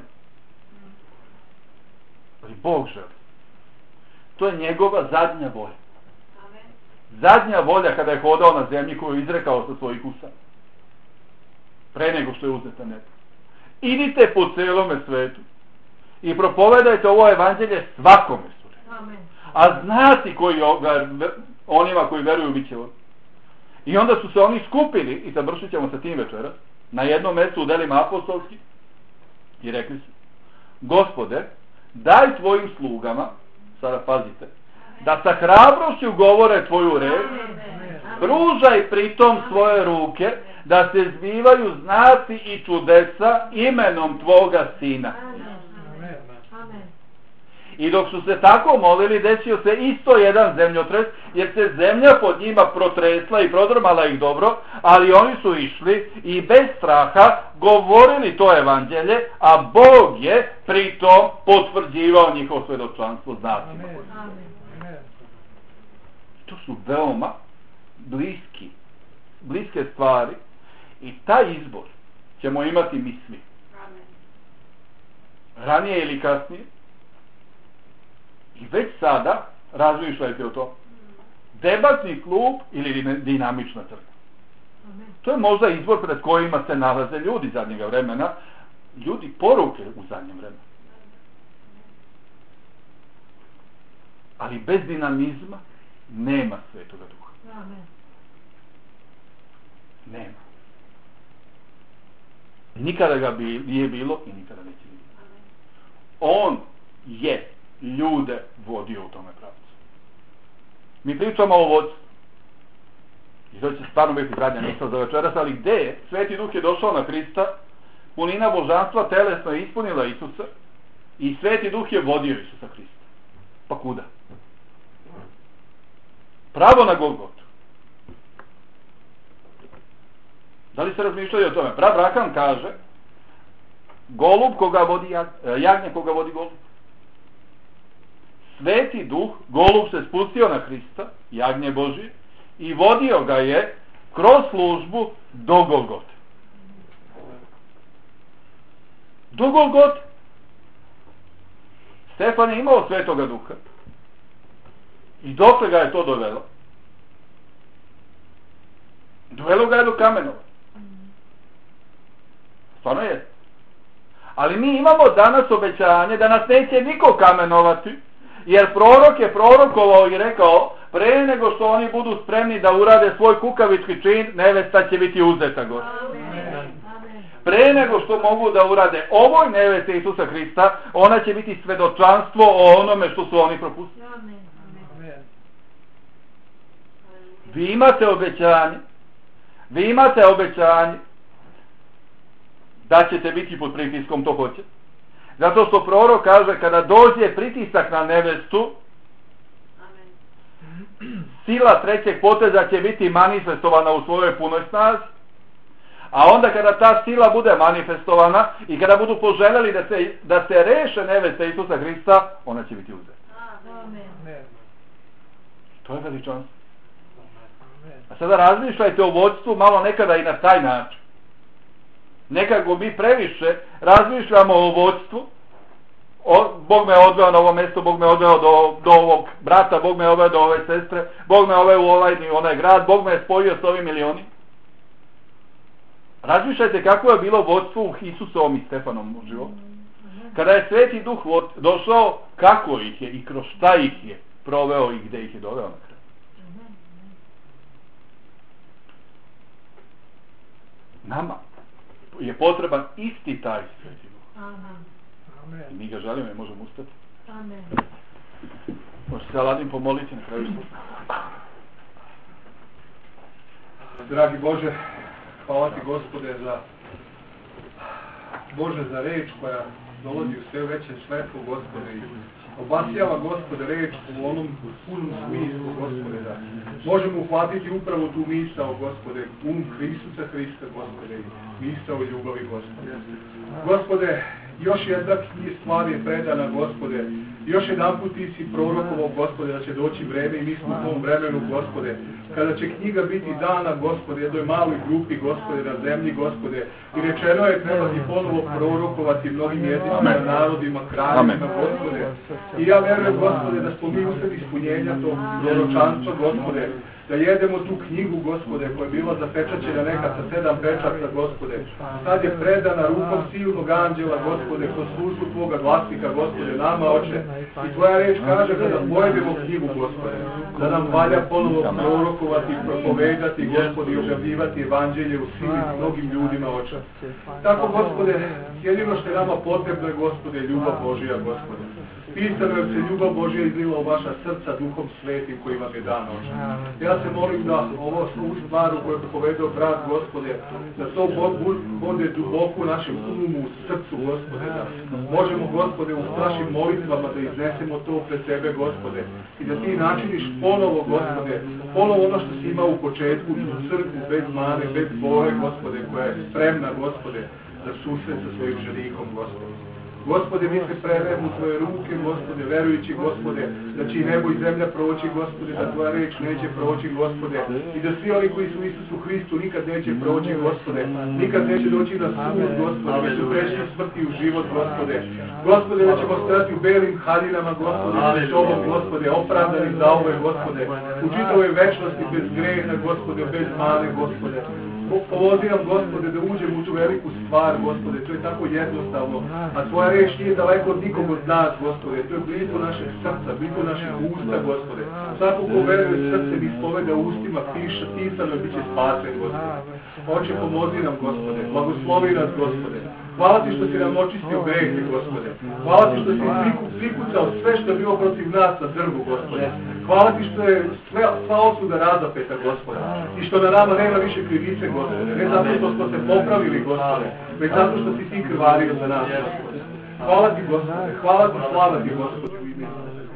Ali Bog želi. To je njegova zadnja volja. Zadnja volja kada je hodao na zemlji koju je izrekao sa svojih usta. Pre nego što je uzeta nebo. Idite po celome svetu i propovedajte ovo evanđelje svakome sudu. A znati koji onima koji veruju bit će on. I onda su se oni skupili, i završit ćemo sa tim večeras, na jednom mjestu u delima apostolskih i rekli su: Gospode, daj tvojim slugama, sada pazite, da sa hrabrošću govore tvoju reč, pružaj pritom svoje ruke, da se zbivaju znaci i čudesa imenom tvoga sina. I dok su se tako molili, desio se isto jedan zemljotres, jer se zemlja pod njima protresla i prodrmala ih dobro, ali oni su išli i bez straha govorili to evanđelje, a Bog je pritom potvrđivao njihovo svedočanstvo znacima. To su veoma bliski, bliske stvari i taj izbor ćemo imati mi svi. Ranije ili kasnije. I već sada razmišljajte o to. Debatni klub ili dinamična crkva. To je možda izbor pred kojima se nalaze ljudi zadnjega vremena. Ljudi poruke u zadnjem vremenu. Ali bez dinamizma nema Svetoga Duha. Nema. Nikada ga bi, nije bilo i nikada neće biti. On je ljude vodio u tome pravcu. Mi pričamo o vodstvu. I to će stvarno biti zadnja misla za večeras, ali gde je? Sveti Duh je došao na Hrista, punina božanstva telesno je ispunila Isusa i Sveti Duh je vodio Isusa Hrista. Pa kuda? Pravo na Golgotu. Da li se razmišljaju o tome? Brat Brakan kaže: golub koga vodi jagnje, koga vodi golub. Sveti Duh, golub se spustio na Hrista, jagnje Božije, i vodio ga je kroz službu do Golgote. Do Golgote. Stefan je imao Svetoga Duha. I dokle ga je to dovelo? Dovelo ga je do kamenova. Stvarno je. Ali mi imamo danas obećanje da nas neće niko kamenovati, jer prorok je prorokovao i rekao: pre nego što oni budu spremni da urade svoj kukavički čin, nevesta će biti uzeta gore. Pre nego što mogu da urade ovoj nevesti Isusa Hrista, ona će biti svedočanstvo o onome što su oni propustili. Vi imate obećanje, vi imate obećanje da ćete biti pod pritiskom, to hoće. Zato što prorok kaže: kada dođe pritisak na nevestu, sila trećeg poteza će biti manifestovana u svojoj punoj snazi. A onda kada ta sila bude manifestovana i kada budu poželjeli da se, da se reše neveste Isusa Hrista, ona će biti uzeta. To je veličanstvo. A sada razmišljajte o vodstvu malo nekada i na taj način. Nekako mi previše razmišljamo o vodstvu. O, Bog me odveo na ovo mjesto, Bog me odveo do, do ovog brata, Bog me odveo do ove sestre, Bog me odveo u ovaj i onaj grad, Bog me je spojio s ovim milioni. Razmišljajte kako je bilo vodstvo u Isusovom i Stefanom životu. Kada je Sveti Duh došao, kako ih je i kroz šta ih je proveo i gde ih je doveo na kraju. nama je potreban isti taj Sveti Duh. Amen. I mi ga želimo i možemo ustati. Amen. Možete se Aladin pomoliti na kraju sluha. Dragi Bože, hvala ti Gospode za Bože za reč koja dolazi u sve veće svetlo, Gospode, i obasjava, Gospode, reč u onom punom smislu, Gospode, da možemo uhvatiti upravo tu misao, Gospode, um Hrisusa Hrista, Gospode, i misao ljubavi, Gospode. Gospode, još jedna stvar je predana, Gospode, još jedan put ti si prorokovao, Gospode, da će doći vreme i mi smo u tom vremenu, Gospode, kada će knjiga biti dana, Gospode, jednoj maloj grupi, Gospode, na zemlji, Gospode, i rečeno je treba ti ponovo prorokovati mnogim jezicima, narodima, kraljima, Gospode. I ja verujem, Gospode, da smo mi usred ispunjenja tog proročanstva, Gospode, da jedemo tu knjigu, Gospode, koja je bila zapečaćena nekad sa sedam pečata, Gospode. Sad je predana rukom silnog anđela, Gospode, kroz službu Tvoga glasnika, Gospode, nama, Oče. I Tvoja reč kaže kada pojedemo knjigu, Gospode, da nam valja ponovo prorokovati, propovedati, Gospode, i objavljivati evanđelje u sili mnogim ljudima, Oče. Tako, Gospode, jedino što je nama potrebno je, Gospode, ljubav Božija, Gospode. Pisano je se ljubav Božja izlila u vaša srca Duhom Svetim koji vam je dan, Oče. Ja se molim da ovo svu stvaru koju je propovedao brat, Gospode, da to bude duboko u našem umu, u srcu, Gospode, da možemo, Gospode, u našim molitvama da iznesemo to pred Tebe, Gospode, i da Ti načiniš ponovo, Gospode, ponovo ono što si imao u početku, u crkvu, bez mane, bez boje, Gospode, koja je spremna, Gospode, za susret sa svojim ženikom, Gospode. Gospode, mi se predajemo u Tvoje ruke, Gospode, verujući, Gospode, da će i nebo i zemlja proći, Gospode, da Tvoja reč neće proći, Gospode, i da svi oni koji su u Isusu Hristu nikad neće proći, Gospode, nikad neće doći na sud, Gospode, već su prešli smrti u život, Gospode. Gospode, da ćemo stati u belim haljinama, Gospode, sa Tobom, Gospode, opravdani za ove, Gospode, u čitavoj večnosti bez greha, Gospode, bez mane, Gospode. Povodi nam, Gospode, da uđemo u tu veliku stvar, Gospode, to je tako jednostavno, a Tvoja reč nije daleko od nikog od nas, Gospode, to je blizu našeg srca, blizu naših usta, Gospode. Svako ko veruje srcem ispoveda ustima, piše, pisano je, bit će spasen, Gospode. Oče, pomozi nam, Gospode, blagoslovi nas, Gospode. Hvala Ti što si nam očistio grehe, Gospode. Hvala Ti što si prikucao sve što je bilo protiv nas na drvu, Gospode. Hvala Ti što je sve, sva osuda razapeta, Gospode. I što na nama nema više krivice, Gospode. Ne zato što smo se popravili, Gospode, već zato što si Ti krvario za nas, Gospode. Hvala Ti, Gospode. Hvala Ti, slava Ti, Gospode, u ime Isusa.